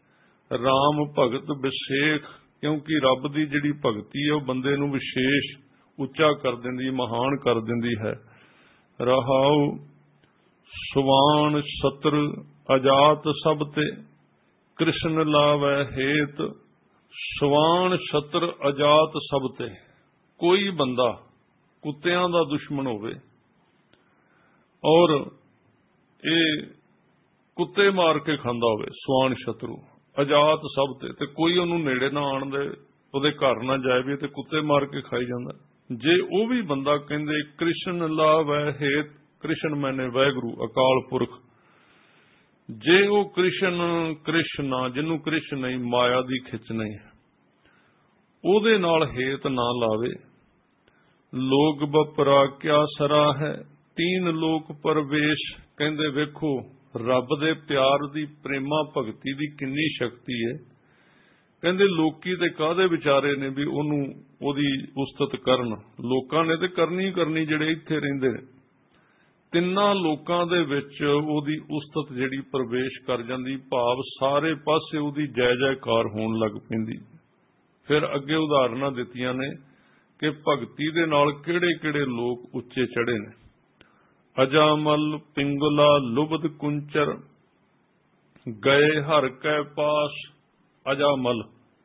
राम भगत विशेख, क्योंकि रब की जिहड़ी भगती है वह बंदे नूं विशेष उच्चा कर दिंदी, महान कर दिंदी है। रहाऊ सुवान सत्र अजात सब ते, कृष्ण लावै हेत। सुवान सत्र अजात सब ते, कोई बंदा कुत्तियां दा दुश्मन होवे और ये कुत्ते मार के खांदा होवे, सुवान शत्रु अजात सब ते, ते कोई उन्होंने नेड़े ना आण दे, उहदे घर ना जाए भी ते कुत्ते मार के खाई जांदा। जे वो भी बंदा कहंदे कृष्ण लावै हेत, कृष्ण मैंने वाहिगुरू अकाल पुरख, जे वो कृष्ण कृष्ण जिन्हों कृष्ण नहीं, माया दी खिच नहीं, उहदे नाल हेत ना लावे। लोग बपरा क्या सरा है, तीन लोक परवेश, कहंदे वेखो रब दे प्यार दी प्रेमा भगती दी किन्नी शक्ति है। कहंदे लोकी ते काहदे विचारे ने भी ओनू ओदी उस्तत करन, लोकां ने ते करनी ही करनी जिहड़े इत्थे रहिंदे ने। तिन्ना लोकां दे विच ओदी उस्तत जिहड़ी प्रवेश कर जांदी, भाव सारे पासे ओदी जय जयकार होण लग पैंदी। फिर अगे उदाहरणां दित्तियां ने कि भगती दे नाल किहड़े किहड़े लोक उच्चे चढ़े ने। अजामल पिंगला लुबद कुंचर, गए हर कै पास। अजामल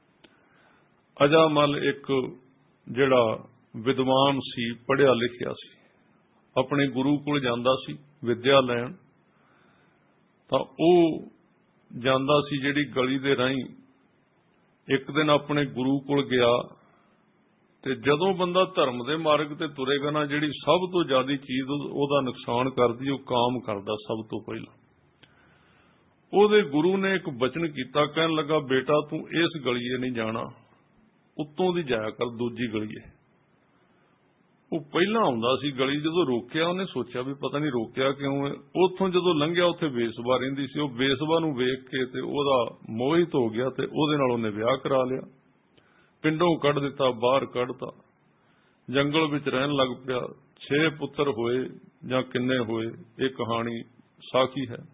अजामल एक जिहड़ा विद्वान सी, पढ़िया लिखिया सी, अपने गुरु कोल जांदा सी विद्या लैण। तां ओह जांदा सी जिहड़ी गली दे राहीं, एक दिन अपने गुरु कोल गया ते जदों बंदा धर्म दे मार्ग ते तुरेगा ना, जिहड़ी सब तो ज्यादा चीज ओहदा नुकसान करदी, ओह काम करदा सब तो पहला। ओहदे गुरु ने एक वचन कीता, कहन लगा बेटा तू इस गलीए नहीं जाना, उत्तों दी जाया कर दूजी गलीए। वो पहला आउंदा सी गली, जदों रोकिया उहने सोचा भी पता नहीं रोकिया क्यों है। उत्थों जदों लंघिया उत्थे बेसवा रहिंदी सी, ओह बेसवा नूं वेख के ते ओहदा मोहित हो गया ते ओहदे नाल उहने विआह करा लिया, पिंडों कढ़ दिता, बाहर कढ़ता, जंगल विच रहन लग पिया। छे पुत्र होए जां किन्ने होए, ये कहानी साखी है।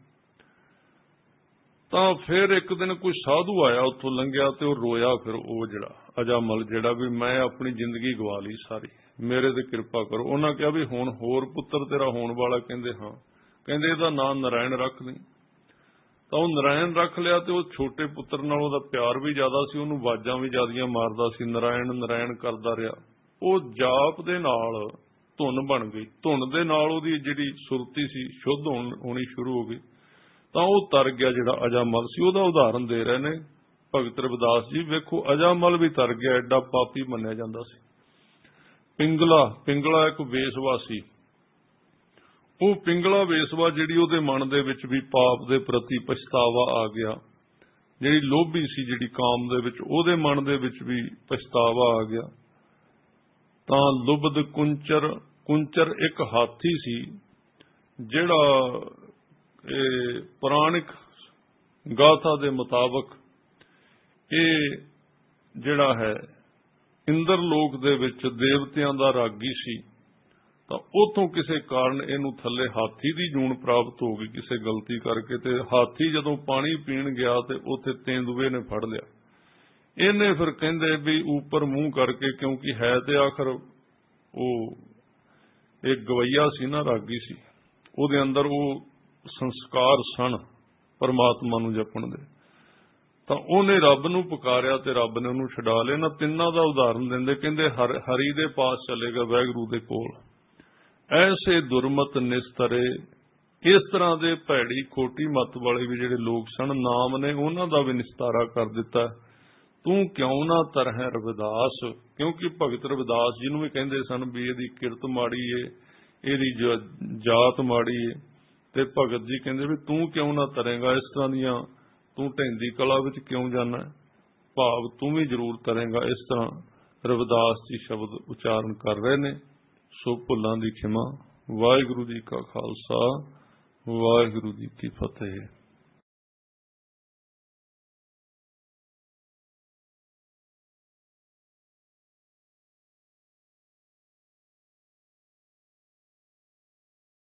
तां फिर एक दिन कोई साधु आया उत्थों लंघिया ते ओह रोया। फिर ओह जिहड़ा अजामल जिहड़ा भी मैं अपनी जिंदगी गवा ली सारी, मेरे ते कृपा करो। उन्हां कहा भी हुण होर पुत्र तेरा होण वाला, कहंदे हां, कहंदे इहदा नाम नारायण रख दई। तां ओह नारायण रख लिया ते ओह छोटे पुत्र नाल ओहदा प्यार भी ज्यादा सी, ओहनूं वाजां भी ज्यादियां मारदा सी, नारायण नारायण करदा रिहा। ओह जाप दे नाल धुन बन गई, धुन दे नाल ओहदी जिहड़ी सुरती सी शुद्ध होनी शुरू हो गई। तां ओह तर गया जिहड़ा अजामल सी। ओहदा उदाहरण दे रहे ने भगत रविदास जी, वेखो अजामल भी तर गया, एडा पापी मन्निया जांदा सी। पिंगला पिंगला एक वेसवा सी। ਉਹ ਪਿੰਗਲਾ ਵੇਸਵਾ ਜਿਹੜੀ ਉਹਦੇ ਮਨ ਦੇ ਵਿੱਚ ਵੀ ਪਾਪ ਦੇ ਪ੍ਰਤੀ ਪਛਤਾਵਾ ਆ ਗਿਆ, ਜਿਹੜੀ ਲੋਭੀ ਸੀ ਜਿਹੜੀ ਕਾਮ ਦੇ ਵਿੱਚ, ਉਹਦੇ ਮਨ ਦੇ ਵਿੱਚ ਵੀ ਪਛਤਾਵਾ ਆ ਗਿਆ। ਤਾਂ ਲੁਬਦ ਕੁੰਚਰ, ਕੁੰਚਰ ਇੱਕ ਹਾਥੀ ਸੀ ਜਿਹੜਾ ਇਹ ਪੁਰਾਣਿਕ ਗਾਥਾ ਦੇ ਮੁਤਾਬਕ ਇਹ ਜਿਹੜਾ ਹੈ ਇੰਦਰ ਲੋਕ ਦੇ ਵਿੱਚ ਦੇਵਤਿਆਂ ਦਾ ਰਾਗੀ ਸੀ। ਤਾਂ ਉਥੋਂ ਕਿਸੇ ਕਾਰਨ ਇਹਨੂੰ ਥੱਲੇ ਹਾਥੀ ਦੀ ਜੂਨ ਪ੍ਰਾਪਤ ਹੋ ਗਈ ਕਿਸੇ ਗਲਤੀ ਕਰਕੇ, ਤੇ ਹਾਥੀ ਜਦੋਂ ਪਾਣੀ ਪੀਣ ਗਿਆ ਤੇ ਉੱਥੇ ਤੇਂਦੂਏ ਨੇ ਫੜ ਲਿਆ। ਇਹਨੇ ਫਿਰ ਕਹਿੰਦੇ ਵੀ ਉੱਪਰ ਮੂੰਹ ਕਰਕੇ, ਕਿਉਂਕਿ ਹੈ ਤੇ ਆਖਰ ਉਹ ਇੱਕ ਗਵਈਆ ਸੀ ਨਾ, ਰਾਗੀ ਸੀ, ਉਹਦੇ ਅੰਦਰ ਉਹ ਸੰਸਕਾਰ ਸਨ ਪਰਮਾਤਮਾ ਨੂੰ ਜਪਣ ਦੇ। ਤਾਂ ਉਹਨੇ ਰੱਬ ਨੂੰ ਪੁਕਾਰਿਆ ਤੇ ਰੱਬ ਨੇ ਉਹਨੂੰ ਛਡਾ ਲਿਆ। ਨਾ ਤਿੰਨਾਂ ਦਾ ਉਦਾਹਰਨ ਦਿੰਦੇ, ਕਹਿੰਦੇ ਹਰ ਹਰੀ ਦੇ ਪਾਸ ਚਲੇਗਾ, ਵਾਹਿਗੁਰੂ ਦੇ ਕੋਲ। ਐਸੇ ਦੁਰਮਤ ਨਿਸਤਰੇ, ਇਸ ਤਰ੍ਹਾਂ ਦੇ ਭੈੜੀ ਖੋਟੀ ਮੱਤ ਵਾਲੇ ਵੀ ਜਿਹੜੇ ਲੋਕ ਸਨ, ਨਾਮ ਨੇ ਉਹਨਾਂ ਦਾ ਵੀ ਨਿਸਤਾਰਾ ਕਰ ਦਿੱਤਾ। ਤੂੰ ਕਿਉਂ ਨਾ ਤਰਹਿ ਰਵਿਦਾਸ, ਕਿਉਂਕਿ ਭਗਤ ਰਵਿਦਾਸ ਜੀ ਨੂੰ ਵੀ ਕਹਿੰਦੇ ਸਨ ਵੀ ਇਹਦੀ ਕਿਰਤ ਮਾੜੀ ਏ, ਇਹਦੀ ਜਾਤ ਮਾੜੀ ਏ। ਤੇ ਭਗਤ ਜੀ ਕਹਿੰਦੇ ਵੀ ਤੂੰ ਕਿਉਂ ਨਾ ਤਰੇਗਾ, ਇਸ ਤਰ੍ਹਾਂ ਦੀਆਂ ਤੂੰ ਢਹਿੰਦੀ ਕਲਾ ਵਿੱਚ ਕਿਉਂ ਜਾਣਾ, ਭਾਵ ਤੂੰ ਵੀ ਜ਼ਰੂਰ ਤਰੇਗਾ। ਇਸ ਤਰ੍ਹਾਂ ਰਵਿਦਾਸ ਜੀ ਸ਼ਬਦ ਉਚਾਰਨ ਕਰ ਰਹੇ ਨੇ। ਸੋ ਭੁੱਲਾਂ ਦੀ ਖਿਮਾ। ਵਾਹਿਗੁਰੂ ਜੀ ਕਾ ਖਾਲਸਾ, ਵਾਹਿਗੁਰੂ ਜੀ ਕੀ ਫਤਿਹ।